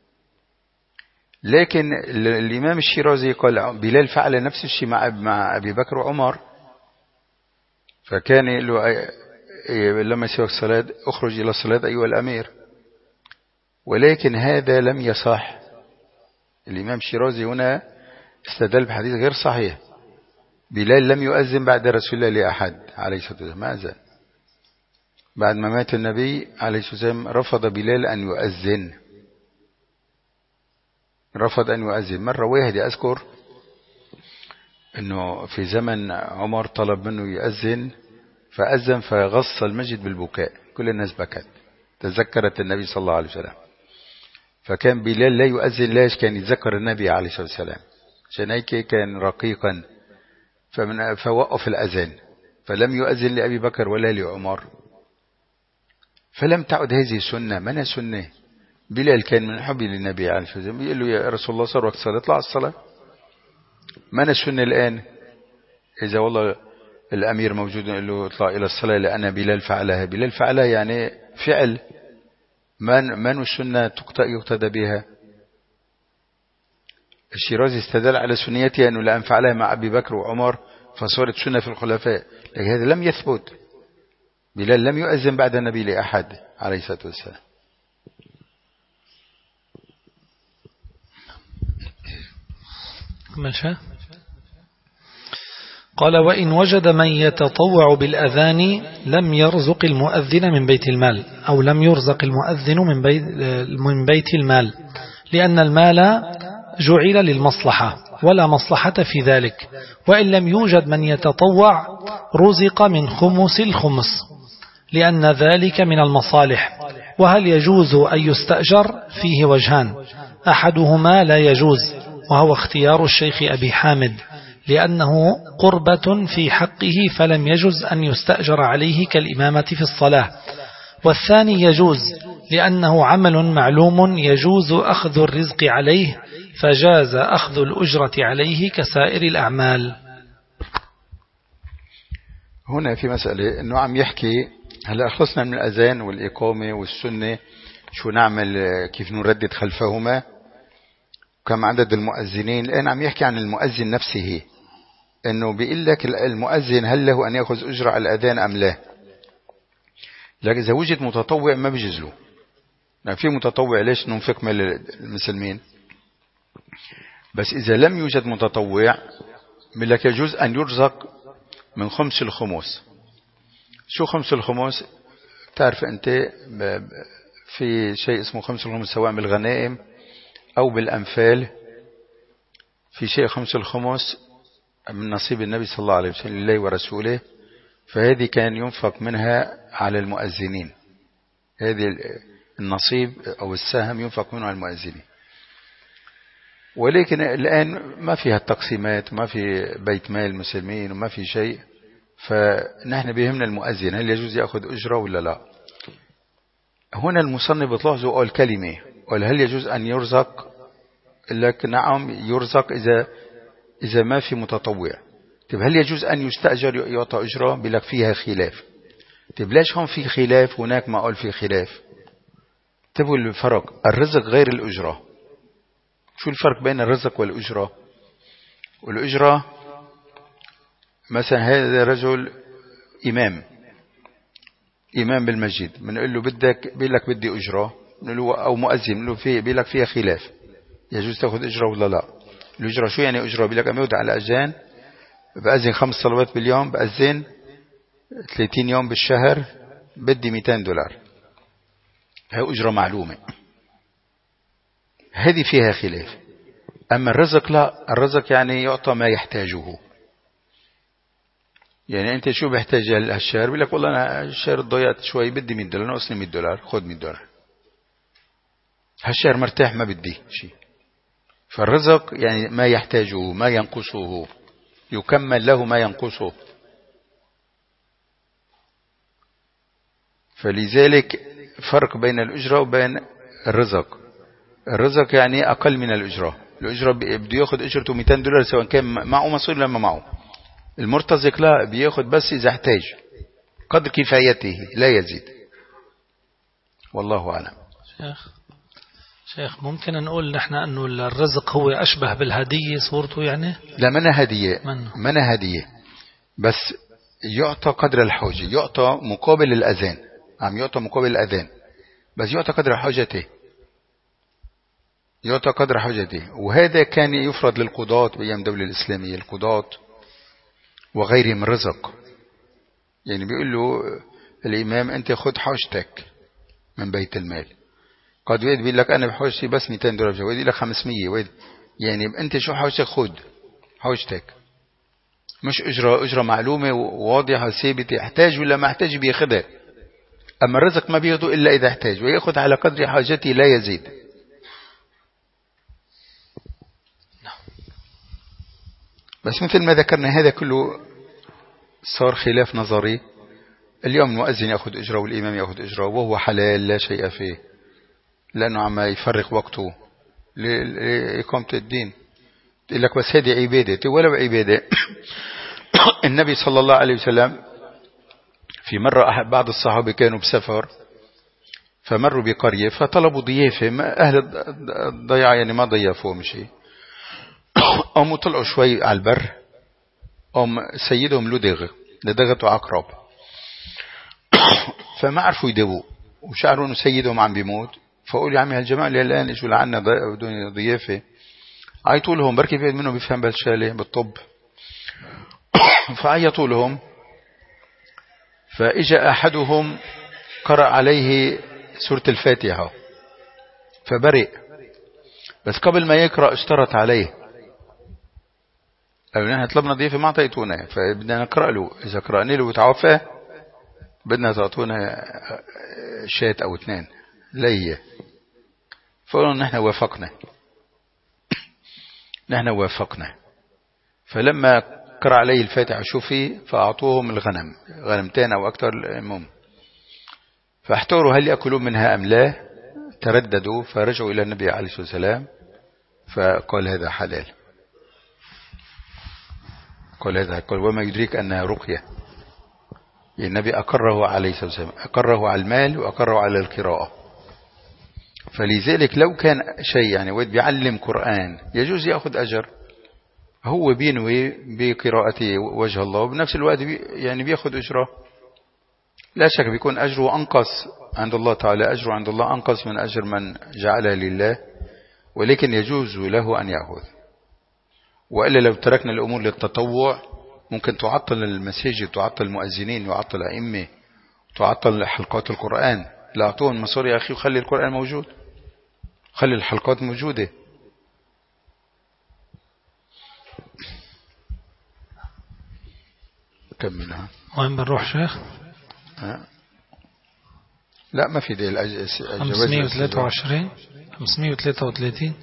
لكن الإمام الشيرازي قال بلال فعل نفس الشيء مع أبي بكر وعمر، فكان يقول له لما يسيبك الصلاة اخرج إلى الصلاة أيها الأمير. ولكن هذا لم يصح. الإمام الشيرازي هنا استدل بحديث غير صحيح. بلال لم يؤذن بعد رسول الله لأحد عليه الصلاة والسلام، ما أذن. بعد ما مات النبي عليه الصلاة والسلام رفض بلال أن يؤذن، رفض أن يؤذن. مرة واحدة أذكر أنه في زمن عمر طلب منه يؤذن، فأذن فغص المسجد بالبكاء، كل الناس بكت، تذكرت النبي صلى الله عليه وسلم. فكان بلال لا يؤذن، ليش؟ كان يتذكر النبي عليه الصلاة والسلام، عشان هيك كان رقيقا، فوقف الأذان، فلم يؤذن لأبي بكر ولا لعمر، فلم تعد هذه سنة. من سنة؟ بلال كان من حبي للنبي عليه الصلاة والسلام، يقول له يا رسول الله صار وقت صلاة، اطلع الصلاة. من السنة الآن؟ إذا والله الأمير موجود يقول له اطلع إلى الصلاة لأن بلال فعلها. بلال فعلها يعني فعل، من السنة يقتدى بها. الشيرازي استدل على سنيتها أنه لأن فعلها مع أبي بكر وعمر فصارت سنة في الخلفاء، لكن هذا لم يثبت. بلال لم يؤذن بعد النبي لأحد عليه الصلاة والسلام.
ماشي. قال: وإن وجد من يتطوع بالأذان لم يرزق المؤذن من بيت المال، أو لم يرزق المؤذن من بيت المال، لأن المال جعل للمصلحة ولا مصلحة في ذلك. وإن لم يوجد من يتطوع رزق من خمس الخمس، لأن ذلك من المصالح. وهل يجوز أن يستأجر؟ فيه وجهان، أحدهما لا يجوز، وهو اختيار الشيخ أبي حامد، لأنه قربة في حقه فلم يجوز أن يستأجر عليه كالإمامة في الصلاة. والثاني يجوز، لأنه عمل معلوم يجوز أخذ الرزق عليه، فجاز أخذ الأجرة عليه كسائر الأعمال.
هنا في مسألة أنه عم يحكي، هلأ خلصنا من الأذان والإقامة والسنة، شو نعمل، كيف نردد خلفهما، كم عدد المؤذنين. الآن عم يحكي عن المؤذن نفسه، أنه بيقول لك المؤذن هل له أن يأخذ أجرة على الأذان أم لا. لكن إذا وجد متطوع ما بيجوز له، يعني في متطوع ليش ننفق من المسلمين؟ بس إذا لم يوجد متطوع من لك يجوز أن يرزق من خمس الخمس. شو خمس الخمس؟ تعرف أنت في شيء اسمه خمس الخمس سواء بالغنائم أو بالأنفال. في شيء خمس الخمس من نصيب النبي صلى الله عليه وسلم لله ورسوله، فهذه كان ينفق منها على المؤذنين. هذه النصيب أو السهم ينفق منه على المؤذنين. ولكن الآن ما فيها التقسيمات وما في بيت مال المسلمين وما في شيء، فنحن بيهمنا المؤذن هل يجوز يأخذ أجرة ولا لا. هنا المصنف بتلاحظوا أول كلمة قال هل يجوز أن يرزق؟ لك نعم يرزق إذا ما في متطوع. طيب هل يجوز أن يستأجر يعطى أجرة؟ بلك فيها خلاف. طيب ليش هم في خلاف هناك ما قال في خلاف؟ تبوا الفرق الرزق غير الأجرة. شو الفرق بين الرزق والأجرة؟ والأجرة مثلا هذا رجل إمام بالمسجد بنقول له بدك بيقول لك بدي أجرة، أو مؤذن بنقول له بيقول لك فيها خلاف يجوز تأخذ أجرة ولا لا. الأجرة شو يعني أجرة؟ بيقول لك أمود على أذان بأذن 5 صلوات باليوم، بأذن 30 يوم بالشهر، بدي $200. هي أجرة معلومة، هذه فيها خلاف. أما الرزق لا، الرزق يعني يعطى ما يحتاجه. يعني أنت شو بيحتاج هالشهر؟ بيقول لك والله أنا الشهر ضيعت شوي بدي $100، ناقصني $100، خذ $100. هالشهر مرتاح ما بدي شيء. فالرزق يعني ما يحتاجه ما ينقصه، يكمل له ما ينقصه. فلذلك فرق بين الأجرة وبين الرزق. الرزق يعني أقل من الأجرة. الأجرة بده يأخذ أجرته $200 سواء كان معه مصير ولا ما معه. المرتزق لا، بيأخذ بس إذا احتاج قدر كفايته لا يزيد. والله أعلم.
شيخ ممكن نقول نحن أنه الرزق هو أشبه بالهدية صورته يعني؟
لا منها هدية، منها هدية، بس يعطى قدر الحاجة، يعطى مقابل الأذان، عم يعطى مقابل الأذان، بس يعطى قدر حاجته، يعطى قدر حاجته. وهذا كان يفرض للقضاة بأيام الدولة الإسلامية، القضاة وغيرهم الرزق. يعني بيقول له الإمام أنت خذ حاجتك من بيت المال. قد ويد بيقول لك أنا بحاجتي بس $200، ويد يقول لك 500، ويد يعني أنت شو حاجتك خذ حاجتك، مش أجرة معلومة وواضحة ثابتة، احتاج ولا ما احتاج بياخدها. أما الرزق ما بياخده إلا إذا احتاج، ويأخذ على قدر حاجته لا يزيد. بس مثل ما ذكرنا هذا كله صار خلاف نظري. اليوم المؤذن يأخذ أجرة والإمام يأخذ أجرة وهو حلال لا شيء فيه، لأنه عم يفرق وقته لإقامة الدين. تقول لك بس هذه عبادة، ولا عبادة. النبي صلى الله عليه وسلم في مرة بعض الصحابة كانوا بسفر فمروا بقرية فطلبوا ضيافة، أهل الضيعة يعني ما ضيافوهم شيء. قاموا طلعوا شوي على البر، قام سيدهم لدغته عقرب، فما عرفوا يدووا وشعروا انه سيدهم عم بيموت. فقولوا يا عمي هالجماعة اللي الآن اجوا لعنا بدون ضيافة، عيطوا لهم بركي في منهم بيفهم بالشالة بالطب. فعيطوا لهم، فإجا أحدهم قرأ عليه سورة الفاتحة فبرئ، بس قبل ما يقرأ اشترط عليه، قالوا نحن طلبنا ضيافة ما اعطيتونا، فبدنا نقرأ له، إذا قرأنا له وتعافى بدنا تعطونا شات أو 2 ليه. فقالوا نحن وافقنا، نحن وافقنا. فلما قرأ عليه الفاتحة شوفي فأعطوهم الغنم، غنمتين أو أكثر المهم، فاحتاروا هل يأكلون منها أم لا، ترددوا، فرجعوا إلى النبي عليه الصلاة والسلام فقال هذا حلال. قال هذا، قال وما يدريك أنها رقية. النبي أقره عليه الصلاة والسلام، أقره على المال وأقره على القراءة. فلذلك لو كان شيء يعني ود بيعلم قرآن يجوز يأخذ أجر، هو بينوي بقراءته وجه الله وبنفس الوقت يعني بيأخذ أجره. لا شك بيكون أجره أنقص عند الله تعالى، أجره عند الله أنقص من أجر من جعلها لله، ولكن يجوز له أن يأخذ. وإلا لو تركنا الأمور للتطوع ممكن تعطل المساجد، تعطل المؤذنين، يعطل الأئمة، تعطل حلقات القرآن. لا أعطوهم مصاري يا أخي وخلي القرآن موجود، خلي الحلقات موجودة. كم منها؟
وين بنروح شيخ؟
لا ما في دي
523 533.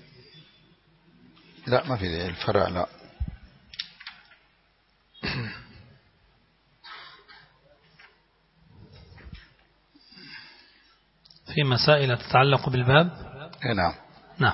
لا ما في دي الفرع. لا
في مسائل تتعلق بالباب.
نعم
نعم.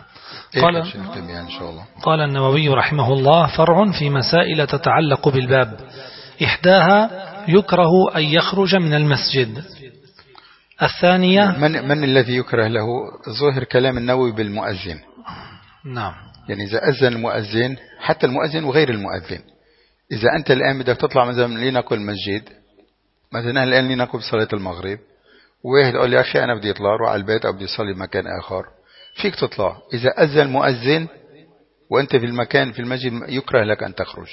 إن شاء الله.
قال النووي رحمه الله: فرع في مسائل تتعلق بالباب، إحداها يكره أن يخرج من المسجد. الثانية
من الذي يكره له؟ ظاهر كلام النووي بالمؤذن.
نعم.
يعني إذا أذن المؤذن، حتى المؤذن وغير المؤذن، إذا أنت الآن بدك تطلع مثلا لنقل المسجد، مثلا الآن لنقل صلاة المغرب، واحد قال يا أخي أنا بدي أطلع أروح على البيت أو بدي أصلي مكان آخر، فيك تطلع. إذا أذن المؤذن وأنت في المكان في المسجد يكره لك أن تخرج.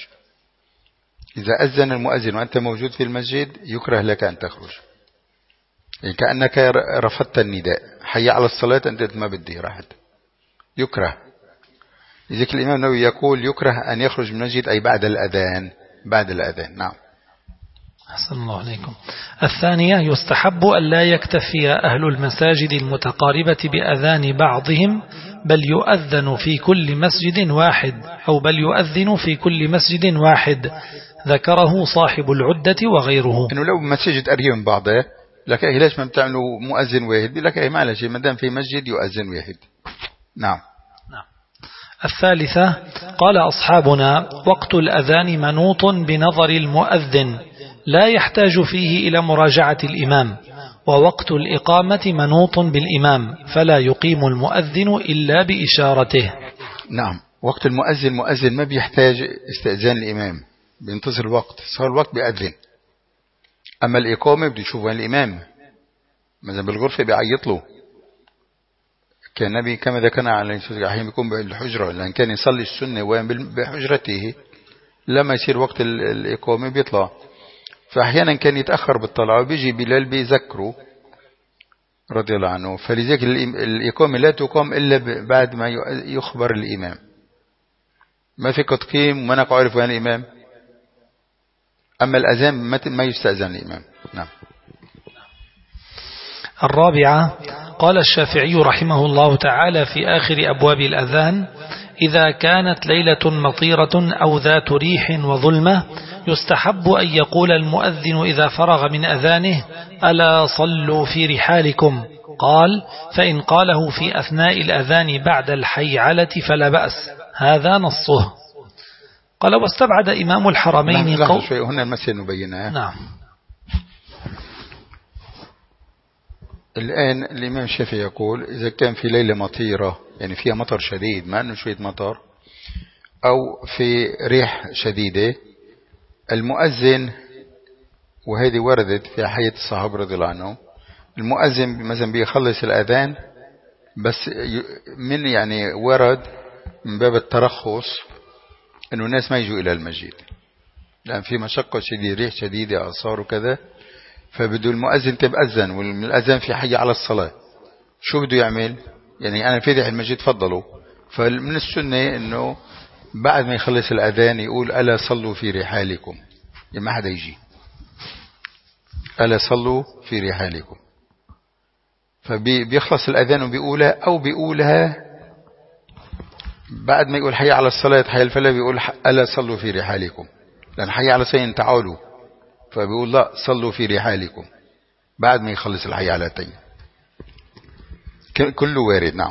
إذا أذن المؤذن وأنت موجود في المسجد يكره لك أن تخرج، يعني كأنك رفضت النداء، حي على الصلاة أنت ما بدي راحت، يكره. لذلك الإمام النووي يقول يكره أن يخرج من المسجد أي بعد الأذان. بعد الأذان. نعم.
أحسن الله عليكم. الثانية يستحب أن لا يكتفي أهل المساجد المتقاربة بأذان بعضهم، بل يؤذن في كل مسجد واحد، أو بل يؤذن في كل مسجد واحد، ذكره صاحب العدة وغيره.
إنه لو مسجد قريب من بعضه لك إيه ليش ما بتعملوا مؤذن واحد؟ لك إيه معلش ما دام في مسجد يؤذن واحد. نعم.
الثالثة قال أصحابنا: وقت الأذان منوط بنظر المؤذن، لا يحتاج فيه إلى مراجعة الإمام، ووقت الإقامة منوط بالإمام، فلا يقيم المؤذن إلا بإشارته.
نعم. وقت المؤذن ما بيحتاج استئذان الإمام، بينتظر الوقت، صار الوقت بيأذن. أما الإقامة بده يشوف وين الإمام، مثلا بالغرفة بيعيط له. كان النبي كما ذكرنا عليه الصلاة والسلام أحيانا بيكون بالحجرة، لأن كان يصلي السنة وين بحجرته، لما يصير وقت الإقامة بيطلع. فأحيانا كان يتأخر بالطلعة وبيجي بلال بيذكره رضي الله عنه. فلذلك الإقامة لا تقام إلا بعد ما يخبر الإمام. ما فيك تقيم وما نقع عارف وين الإمام. أما الأذان ما يستأذن الإمام. نعم.
الرابعة قال الشافعي رحمه الله تعالى في آخر أبواب الأذان: إذا كانت ليلة مطيرة أو ذات ريح وظلمة يستحب أن يقول المؤذن إذا فرغ من أذانه: ألا صلوا في رحالكم. قال: فإن قاله في أثناء الأذان بعد الحيعلة فلا بأس، هذا نصه. قال: واستبعد إمام الحرمين
هنا المسألة نبينها.
نعم.
الآن الإمام الشافعي يقول إذا كان في ليلة مطيرة، يعني فيها مطر شديد، ما أنه شوية مطر، أو في ريح شديدة، المؤذن، وهذه وردت في حياة الصحابة رضي الله عنهم، المؤذن مثلا بيخلص الأذان بس من يعني ورد من باب الترخص أنه الناس ما يجوا إلى المسجد، لأن في مشقة شديدة، ريح شديدة، أعصار وكذا، فبده المؤذن تبأذن، والأذان في حي على الصلاة. شو بده يعمل؟ يعني أنا فاتح المسجد فضلوا، فمن السنة أنه بعد ما يخلص الأذان يقول: ألا صلوا في رحالكم. يعني ما حدا يجي، ألا صلوا في رحالكم. فبيخلص الأذان وبيقولها، أو بيقولها بعد ما يقول حي على الصلاة حي الفلاح بيقول: ألا صلوا في رحالكم، لأن حي على الصلاة تعالوا، فبيقول: لا صلوا في رحالكم بعد ما يخلص الحي على التين. كله وارد. نعم.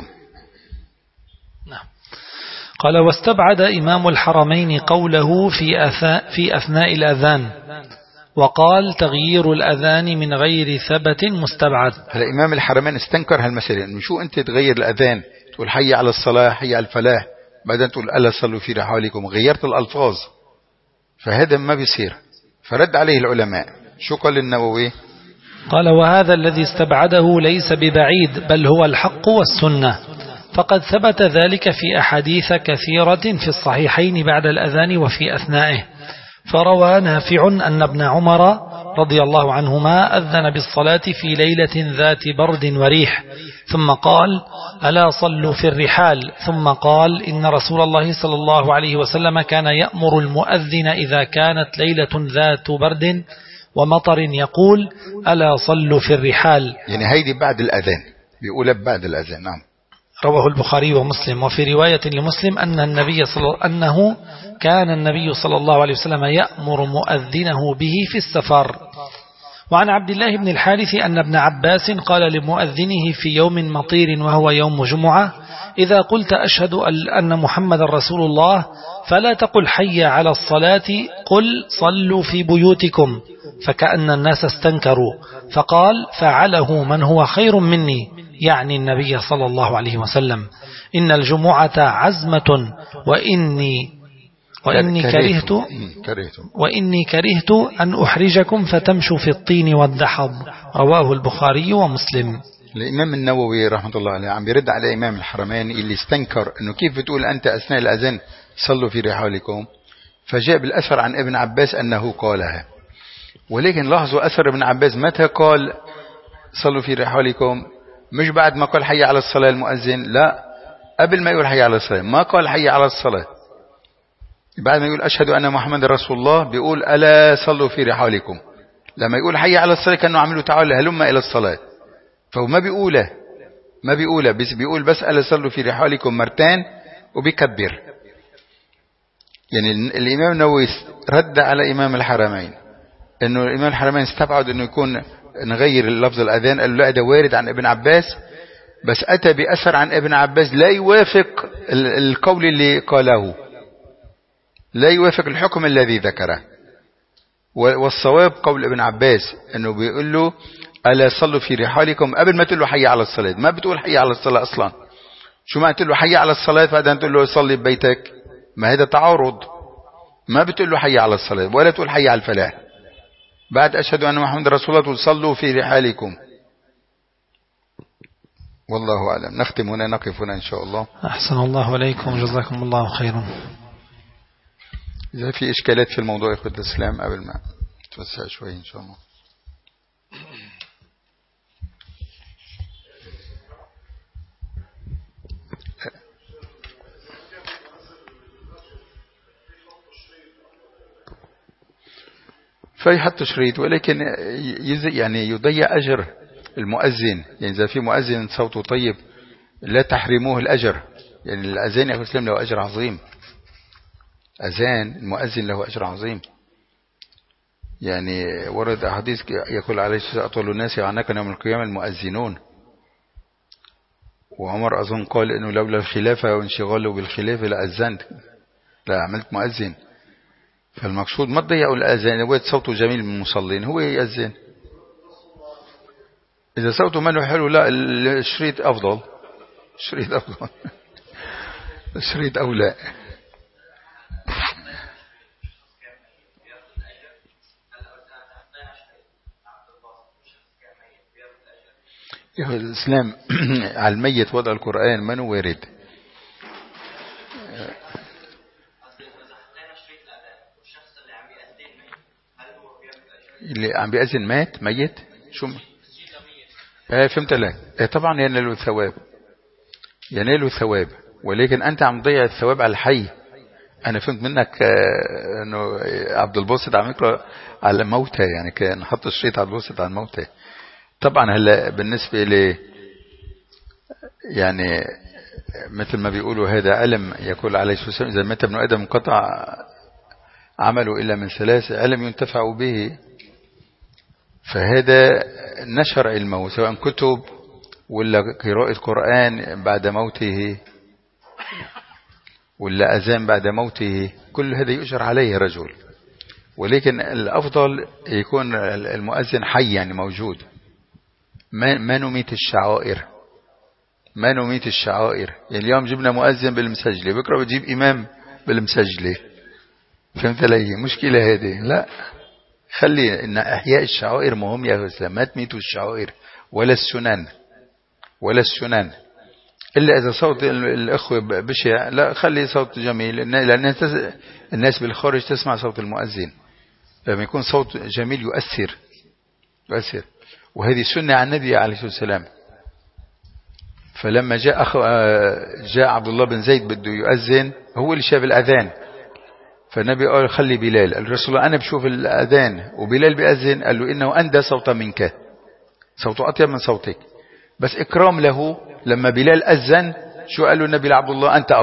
قال: واستبعد إمام الحرمين قوله في أثناء الأذان، وقال: تغيير الأذان من غير ثبت مستبعد.
هلا إمام الحرمين استنكر هالمسألة، إنه شو أنت تغير الأذان تقول حي على الصلاة حي على الفلاح بعدين تقول ألا صلوا في رحالكم، غيرت الألفاظ، فهذا ما بيصير. فرد عليه العلماء. شو قال النووي؟
قال: وهذا الذي استبعده ليس ببعيد، بل هو الحق والسنة، فقد ثبت ذلك في أحاديث كثيرة في الصحيحين بعد الأذان وفي أثنائه. فروى نافع أن ابن عمر رضي الله عنهما أذن بالصلاة في ليلة ذات برد وريح، ثم قال: ألا صلوا في الرحال، ثم قال: إن رسول الله صلى الله عليه وسلم كان يأمر المؤذن إذا كانت ليلة ذات برد ومطر يقول: ألا صلوا في الرحال.
يعني هيدي بعد الأذان، بيقول بعد الأذان. نعم.
رواه البخاري ومسلم. وفي رواية لمسلم أنه كان النبي صلى الله عليه وسلم يأمر مؤذنه به في السفر. وعن عبد الله بن الحارث أن ابن عباس قال لمؤذنه في يوم مطير وهو يوم جمعة: إذا قلت أشهد أن محمد رسول الله فلا تقل حي على الصلاة، قل صلوا في بيوتكم. فكأن الناس استنكروا، فقال: فعله من هو خير مني، يعني النبي صلى الله عليه وسلم. إن الجمعة عزمة وإني كرهت أن أحرجكم فتمشوا في الطين والدحض. رواه البخاري ومسلم.
الإمام النووي رحمة الله عليه عم بيرد على إمام الحرمين اللي استنكر أنه كيف بتقول أنت أثناء الأذان صلوا في رحالكم، فجاء بالأثر عن ابن عباس أنه قالها. ولكن لاحظوا أثر ابن عباس متى قال صلوا في رحالكم؟ مش بعد ما قال حي على الصلاة المؤذن، لا، قبل ما يقول حي على الصلاة ما قال حي على الصلاة. بعد ما يقول أشهد أن محمد رسول الله بيقول ألا صلوا في رحالكم. لما يقول حي على الصلاة كانوا عملوا تعالى هلم إلى الصلاة، فهو ما بيقوله بس بيقول بس ألا صلوا في رحالكم مرتين وبيكبر. يعني الإمام النووي رد على إمام الحرمين إنه الإمام الحرمين استبعد إنه يكون نغير اللفظ الأذان، قال له لا، ده وارد عن ابن عباس، بس أتى بأثر عن ابن عباس لا يوافق القول اللي قاله، لا يوافق الحكم الذي ذكره. والصواب قول ابن عباس انه بيقول له ألا صلوا في رحالكم قبل ما تقول له حي على الصلاة. ما بتقول حي على الصلاة أصلا، شو ما تقول له حي على الصلاة بعدين تقول له صلي ببيتك؟ ما هذا تعارض. ما بتقول له حي على الصلاة ولا تقول حي على الفلاح. بعد أشهد أن محمد رسول الله تقول صلوا في رحالكم. والله أعلم. نختم هنا، نقف هنا إن شاء الله.
أحسن الله عليكم، جزاكم الله خيرا.
إذا في إشكالات في الموضوع يا أخوة الإسلام قبل ما توسع شوي إن شاء الله. فيحط شريط، ولكن يعني يضيع أجر المؤذن. يعني إذا في مؤذن صوته طيب لا تحرموه الأجر. يعني الأذان يا أخوة الإسلام له أجر عظيم، أذان المؤذن له أجر عظيم. يعني ورد أحاديث يقول عليه الصلاة والسلام أطول الناس يعناك يوم القيامة المؤذنون. وعمر أظن قال إنه لولا الخلافة وانشغاله بالخلافة لأذنت، لا عملت مؤذن. فالمقصود ما تضيعوا الأذان. ويت صوته جميل من المصلين هو يأذن. إذا صوته منه حلو لا، الشريط أفضل، الشريط أفضل الشريط أولى. يا الإسلام على الميت وضع القرآن ما وارد. اللي عم بيأذن مات ميت شو فهمت لك؟ طبعا ينال الثواب، ينال الثواب، ولكن أنت عم تضيع الثواب على الحي. أنا فهمت منك أنه عبد الباسط عم يقرأ على موتى، يعني كان حط الشريط عبد الباسط على الموتى. طبعا هلا بالنسبة لي يعني مثل ما بيقولوا هذا علم. يقول عليه الصلاة والسلام إذا مات ابن آدم انقطع عمله إلا من ثلاث: علم ينتفع به. فهذا نشر علمه سواء كتب ولا قراءة قرآن بعد موته ولا أذان بعد موته، كل هذا يؤجر عليه رجل. ولكن الأفضل يكون المؤذن حي، يعني موجود. ما نميت الشعائر، ما نميت الشعائر. يعني اليوم جبنا مؤذن بالمسجلة، بكرة بتجيب إمام بالمسجلة. فهمت لي؟ مشكلة هذه. لا، خلي إن أحياء الشعائر مهم يا أستاذ، ما تميتوا الشعائر ولا السنن إلا إذا صوت الأخوة بشع، لا خلي صوت جميل، لأن الناس بالخارج تسمع صوت المؤذن، لما يكون صوت جميل يؤثر. وهذه سنة عن النبي عليه الصلاة والسلام. فلما جاء عبد الله بن زيد بده يؤذن، هو اللي شاف الأذان، فالنبي قال خلي بلال. الرسول الله أنا بشوف الأذان وبلال بيأذن، قال له إنه أندى صوتا منك، صوته أطيب من صوتك. بس إكرام له لما بلال أذن شو قال له النبي لعبد الله؟ أنت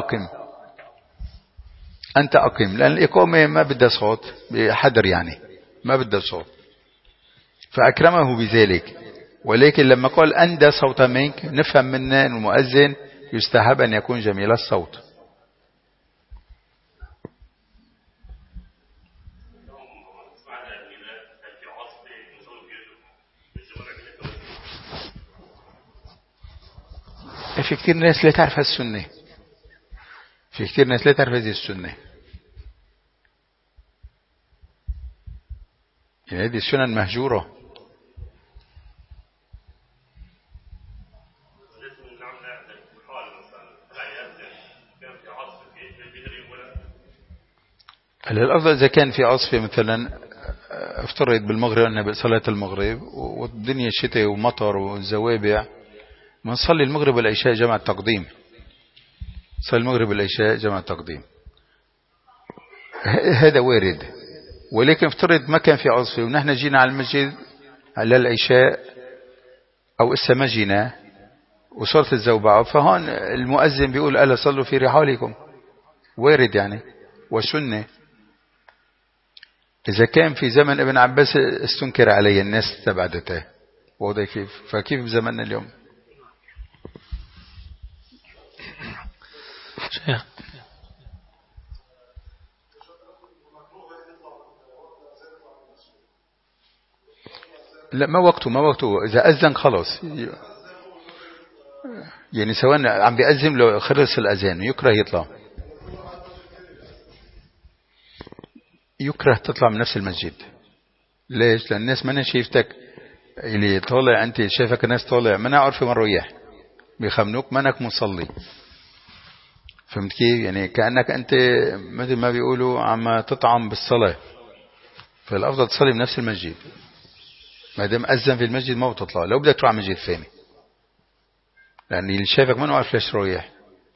أقم، لأن الإقامة ما بدها صوت، بحذر يعني ما بدها صوت، فأكرمه بذلك. ولكن لما قال أندى صوتا منك نفهم منه أن المؤذن يستحب أن يكون جميل الصوت. في كثير ناس لا تعرف هالسنة، في كثير ناس لا تعرف هذه السنة، يعني هذه السنن مهجورة. الأفضل إذا كان في عصف مثلا، افترض بالمغرب أن بصلاة المغرب والدنيا شتاء ومطر وزوابع، ما نصلي المغرب والعشاء جمع التقديم، صلي المغرب والعشاء جمع التقديم، هذا وارد. ولكن افترض ما كان في عصف ونحن جينا على المسجد على العشاء أو إسا ما جينا وصارت الزوبعة، فهون المؤذن بيقول ألا صلوا في رحالكم، وارد يعني وسنة. إذا كان في زمن ابن عباس استنكر عليه الناس تبعدته، وهذا كيف، فكيف بزمننا اليوم؟
شيخ
لا ما وقته إذا أذن خلاص، يعني سواء عم بيأذن لو خلص الأذان يكره يطلع، يكره تطلع من نفس المسجد. ليش؟ لأن الناس ما شايفتك اللي طالع، أنت شايفك الناس طالع ما نعرف من ريح بيخمنوك منك مصلي، فهمت كيف؟ يعني كأنك أنت مثل ما بيقولوا عم تطعم بالصلاة، فالأفضل تصلي بنفس المسجد، ما دام أذن في المسجد ما بتطلع، لو بدك تروح على مسجد ثاني، لأن اللي شايفك ما نعرف ليش رايح.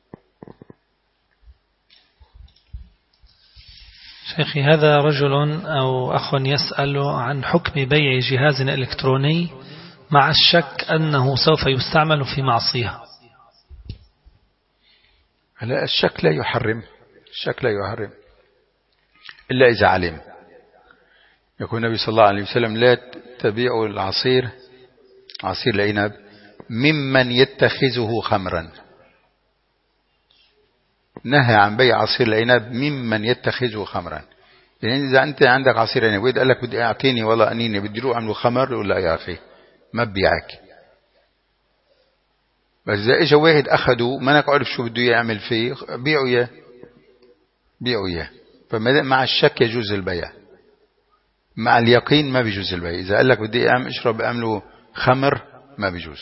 شيخي هذا رجل أو أخ يسأل عن حكم بيع جهاز إلكتروني مع الشك أنه سوف يستعمل في معصية.
لا، الشك لا يحرم إلا إذا علم. يقول النبي صلى الله عليه وسلم لا تبيعوا العصير، عصير العنب، ممن يتخذه خمرا، نهى عن بيع عصير العنب ممن يتخذه خمرا. يعني إذا أنت عندك عصير عنب وإذا قال لك بدي أعطيني ولا أنيني بدي روح أعمله خمر، ولا يا أخي ما ببيعك. بس إذا إجا واحد أخده ما نك عارف شو بده يعمل فيه، بيعه إياه. فمع الشك يجوز البيع، مع اليقين ما بيجوز البيع. إذا قال لك بدي أشرب أعمله خمر ما بيجوز.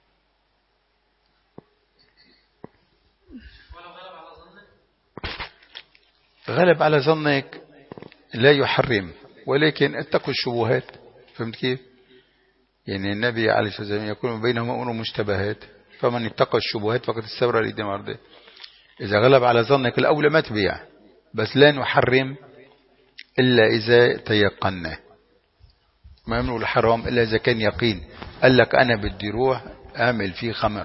غلب على ظنك لا يحرم، ولكن اتقوا الشبهات، فهمت كيف؟ يعني النبي عليه الصلاة والسلام يقول بينهما أمور مشتبهات، فمن اتقى الشبهات فقد استبرأ لدين عرضه. إذا غلب على ظنك الأولى ما تبيع، بس لا نحرم إلا إذا تيقنا، ما يمنع الحرام إلا إذا كان يقين. قال لك أنا بدي روح أعمل فيه خمر،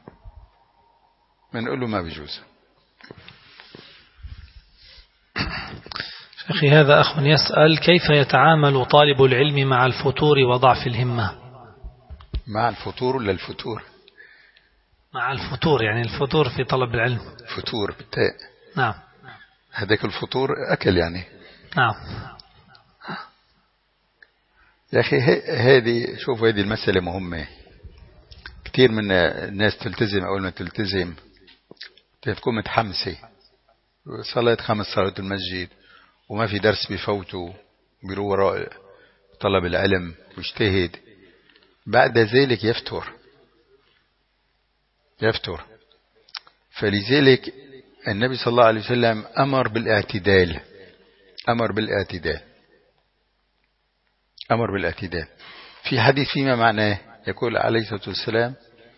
ما نقول له ما بيجوز.
أخي هذا أخ يسأل كيف يتعامل طالب العلم مع الفتور وضعف الهمة؟
مع الفطور ولا الفتور؟
مع الفتور، يعني الفتور في طلب العلم.
فتور بالتاء.
نعم.
هذاك الفطور أكل يعني.
نعم.
يا أخي هذه شوف، هذه المسألة مهمة. كثير من الناس تلتزم، أول ما تلتزم تكون متحمسة، صلاة 5 صلوات المسجد وما في درس بفوته، بيروا وراء طلب العلم واجتهد، بعد ذلك يفتر. فلذلك النبي صلى الله عليه وسلم أمر بالاعتدال. في حديث فيما معناه يقول عليه الصلاة والسلام،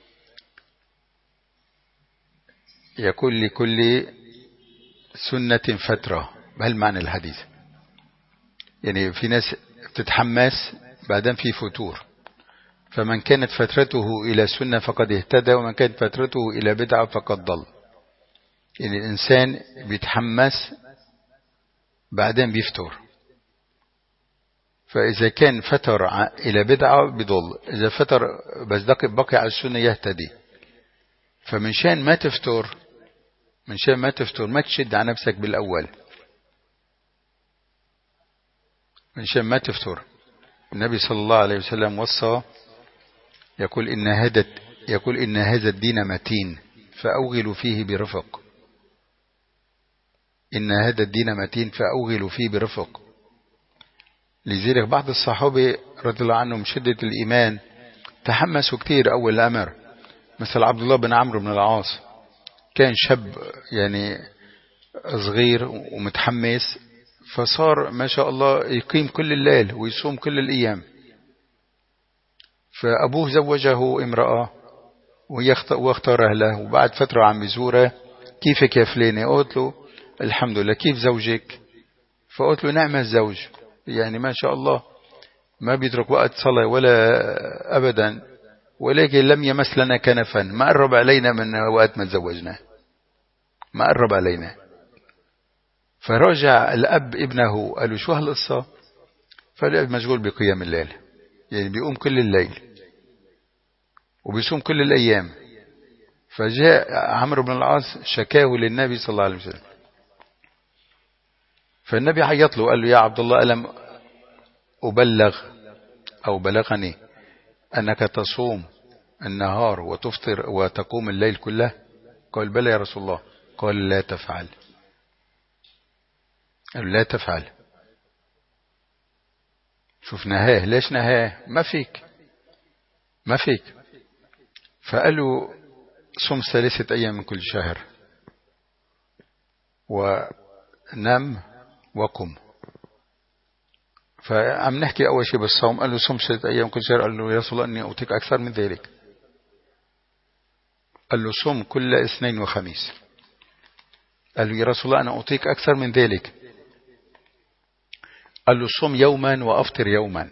يقول لكل سنة فترة. هل معنى الحديث؟ يعني في ناس تتحمس بعدين في فتور، فمن كانت فترته إلى سنة فقد اهتدى، ومن كانت فترته إلى بدعة فقد ضل. يعني الإنسان بيتحمس بعدين بيفتر، فإذا كان فتر إلى بدعة بضل، إذا فتر بس بقي على السنة يهتدي. فمن شان ما تفتر ما تشد على نفسك بالأول، من شان ما تفتر. النبي صلى الله عليه وسلم وصى يقول إن هذا الدين متين فأوغلوا فيه برفق. إن هذا الدين متين فأوغلوا فيه برفق. لذلك بعض الصحابة رضي الله عنهم شدة الإيمان تحمسوا كتير أول الأمر، مثل عبد الله بن عمرو بن العاص، كان شاب يعني صغير ومتحمس، فصار ما شاء الله يقيم كل الليل ويصوم كل الأيام. فأبوه زوجه امرأة واختارها له، وبعد فترة عم يزوره، كيفك يا فلانة؟ قلت له الحمد لله. كيف زوجك؟ فقلت له نعم الزوج، يعني ما شاء الله ما بيترك وقت صلاة ولا أبدا، ولكن لم يمس لنا كنفا، ما قرب علينا من وقت ما تزوجنا، ما قرب علينا. فرجع الأب ابنه قال له شو هالقصة؟ فالأب مشغول بقيام الليل، يعني بيقوم كل الليل وبيصوم كل الأيام. فجاء عمرو بن العاص شكاه للنبي صلى الله عليه وسلم، فالنبي عيط له قال له يا عبد الله ألم أبلغ أو بلغني أنك تصوم النهار وتفطر وتقوم الليل كله؟ قال بلى يا رسول الله. قال لا تفعل. قال لا تفعل. شوف نهاه، ليش نهاه؟ ما فيك. فقال له صم 3 أيام من كل شهر ونم وقم. فعم نحكي أول شيء بالصوم، قال له صم 3 أيام كل شهر. قال له يا رسول الله أني أعطيك أكثر من ذلك. قال له صم كل اثنين وخميس. قال له يا رسول الله أنا أعطيك أكثر من ذلك. قال له صم يوما وأفطر يوما.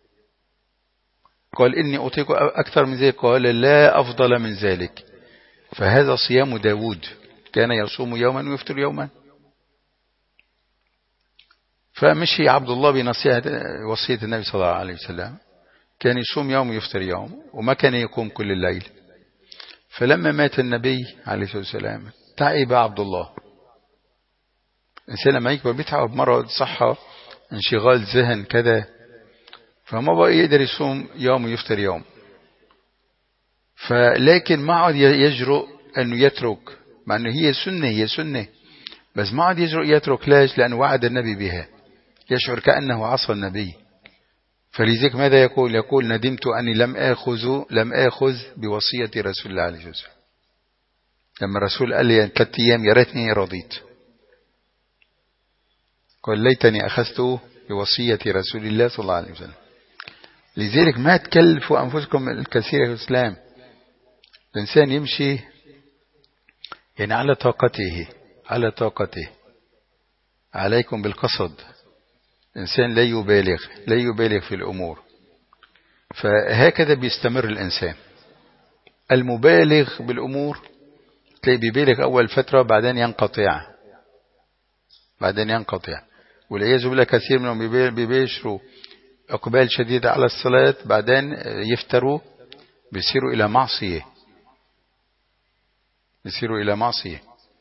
قال إني أعطيك أكثر من ذلك. قال لا أفضل من ذلك. فهذا صيام داود، كان يصوم يوما ويفطر يوما. فمشي عبد الله بنصيحة وصية النبي صلى الله عليه وسلم، كان يصوم يوم ويفطر يوم، وما كان يقوم كل الليل. فلما مات النبي عليه الصلاة والسلام تعب عبد الله. الإنسان لما يكبر بيتعب، مرض، صحة، انشغال ذهن كذا، فما بقى يقدر يصوم يوم ويفطر يوم. فلكن ما عاد يجرؤ أنه يترك، مع أنه هي سنة، بس ما عاد يجرؤ يترك. ليش؟ لأنه وعد النبي بها، يشعر كأنه عصى النبي. فلذلك ماذا يقول ندمت أني لم آخذ بوصية رسول الله عليه وسلم. لما الرسول قال لي 3 أيام يا ريتني رضيت. قال ليتني أخذت بوصية رسول الله صلى الله عليه وسلم. لذلك ما تكلفوا أنفسكم الكثير في الإسلام. الإنسان يمشي يعني على طاقته. عليكم بالقصد. الإنسان لا يبالغ في الأمور. فهكذا بيستمر الإنسان. المبالغ بالأمور تلاقي بيبالغ أول فترة، بعدين ينقطع. والعياذ بالله كثير منهم بيباشروا إقبال شديد على الصلاة، بعدين يفتروا، بيصيروا إلى معصية.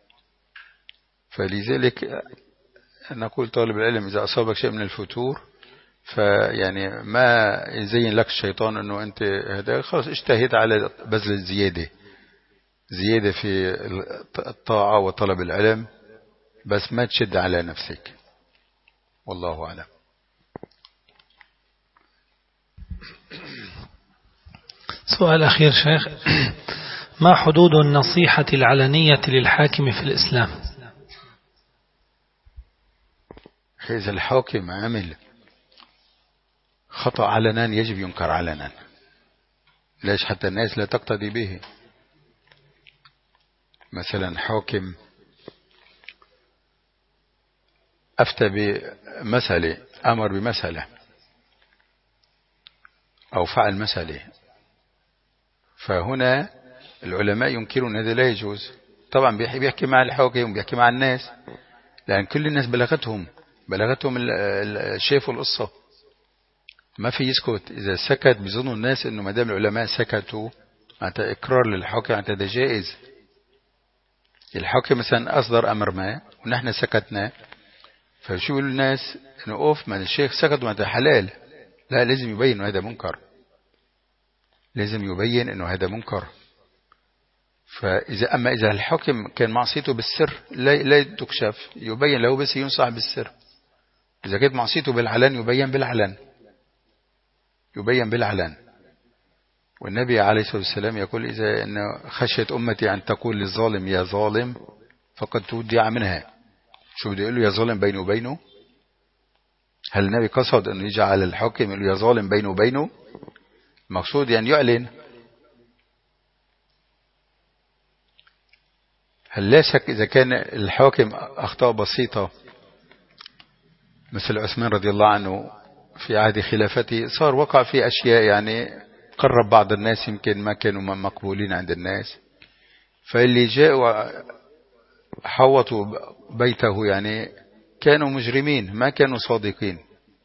فلذلك نقول طالب العلم إذا أصابك شيء من الفتور، فيعني ما يزين لك الشيطان أنه أنت هذا، خلاص اجتهد على بذل الزيادة في الطاعة وطلب العلم، بس ما تشد على نفسك. والله أعلم.
سؤال أخير شيخ، ما حدود النصيحة العلنية للحاكم في الإسلام؟
إذا الحاكم عمل خطأ علنا يجب ينكر علنا، ليش؟ حتى الناس لا تقتدي به. مثلا حاكم أفتى بمسألة، أمر بمسألة أو فعل مسألة، فهنا العلماء ينكرون هذا لا يجوز. طبعا بيحكي مع الحاكم وبيحكي مع الناس، لأن كل الناس بلغتهم شافوا القصة، ما في يسكت. إذا سكت بيظنوا الناس إنه ما دام العلماء سكتوا معناتها إقرار للحاكم، معناتها ده جائز. الحاكم مثلا أصدر أمر ما ونحن سكتنا، فشو يقولوا الناس؟ إنه أوف، ما الشيخ سكت معناتها حلال. لا، لازم يبين إنه هذا منكر، لازم يبين إنه هذا منكر. فإذا إذا الحاكم كان معصيته بالسر لا تكشف، يبين له بس ينصح بالسر. إذا كانت معصيته بالعلن يبين بالعلن، يبين بالعلن. والنبي عليه الصلاة والسلام يقول إذا إن خشيت أمتي أن تقول للظالم يا ظالم فقد تودع منها. شو بده يقول له؟ يا ظالم بينه وبينه؟ هل النبي قصد أنه يجعل الحاكم يقول يا ظالم بينه وبينه؟ مقصود يعني يعلن. هل لا شك إذا كان الحاكم أخطاء بسيطة مثل عثمان رضي الله عنه في عهد خلافته، صار وقع في أشياء يعني قرب بعض الناس يمكن ما كانوا مقبولين عند الناس، فاللي جاءوا حوطوا بيته يعني كانوا مجرمين ما كانوا صادقين.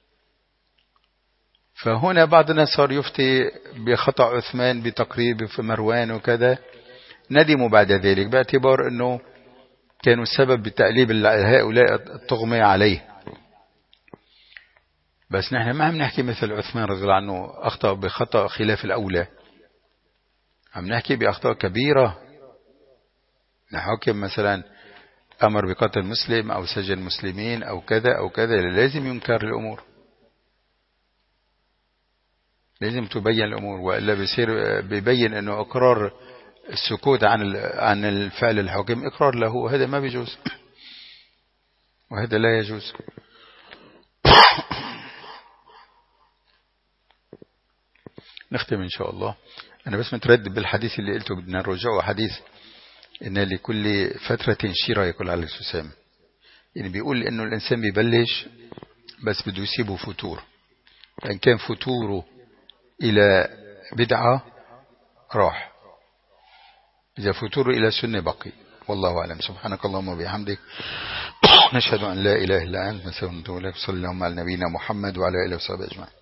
فهنا بعض الناس صار يفتي بخطأ عثمان بتقريب في مروان وكذا، ندموا بعد ذلك باعتبار أنه كانوا السبب بتقليب هؤلاء الطغمة عليه. بس نحن ما عم نحكي مثل عثمان رضي الله عنه أخطأ بخطأ خلاف الأولى، عم نحكي بأخطاء كبيرة. نحكم مثلا أمر بقتل مسلم أو سجن مسلمين أو كذا أو كذا، لازم ينكر الأمور، لازم تبين الأمور، وإلا بيصير بيبين أنه إقرار السكوت عن الفعل الحاكم إقرار له، وهذا ما بيجوز وهذا لا يجوز. نختم إن شاء الله. أنا بس متردد بالحديث اللي قلته، بدنا نرجعه حديث إن لكل فترة شيرة يقول عليه الصلاة والسلام، يعني بيقول إنه الإنسان بيبلش بس بده يسيبه فتور، فإن كان فتوره إلى بدعة راح، إذا فتوره إلى سنة بقي. والله أعلم. سبحانك اللهم وبحمدك، نشهد أن لا إله إلا أنت، نستغفرك ونتوب إليك. صلى الله على نبينا محمد وعلى آله وصحبه أجمعين.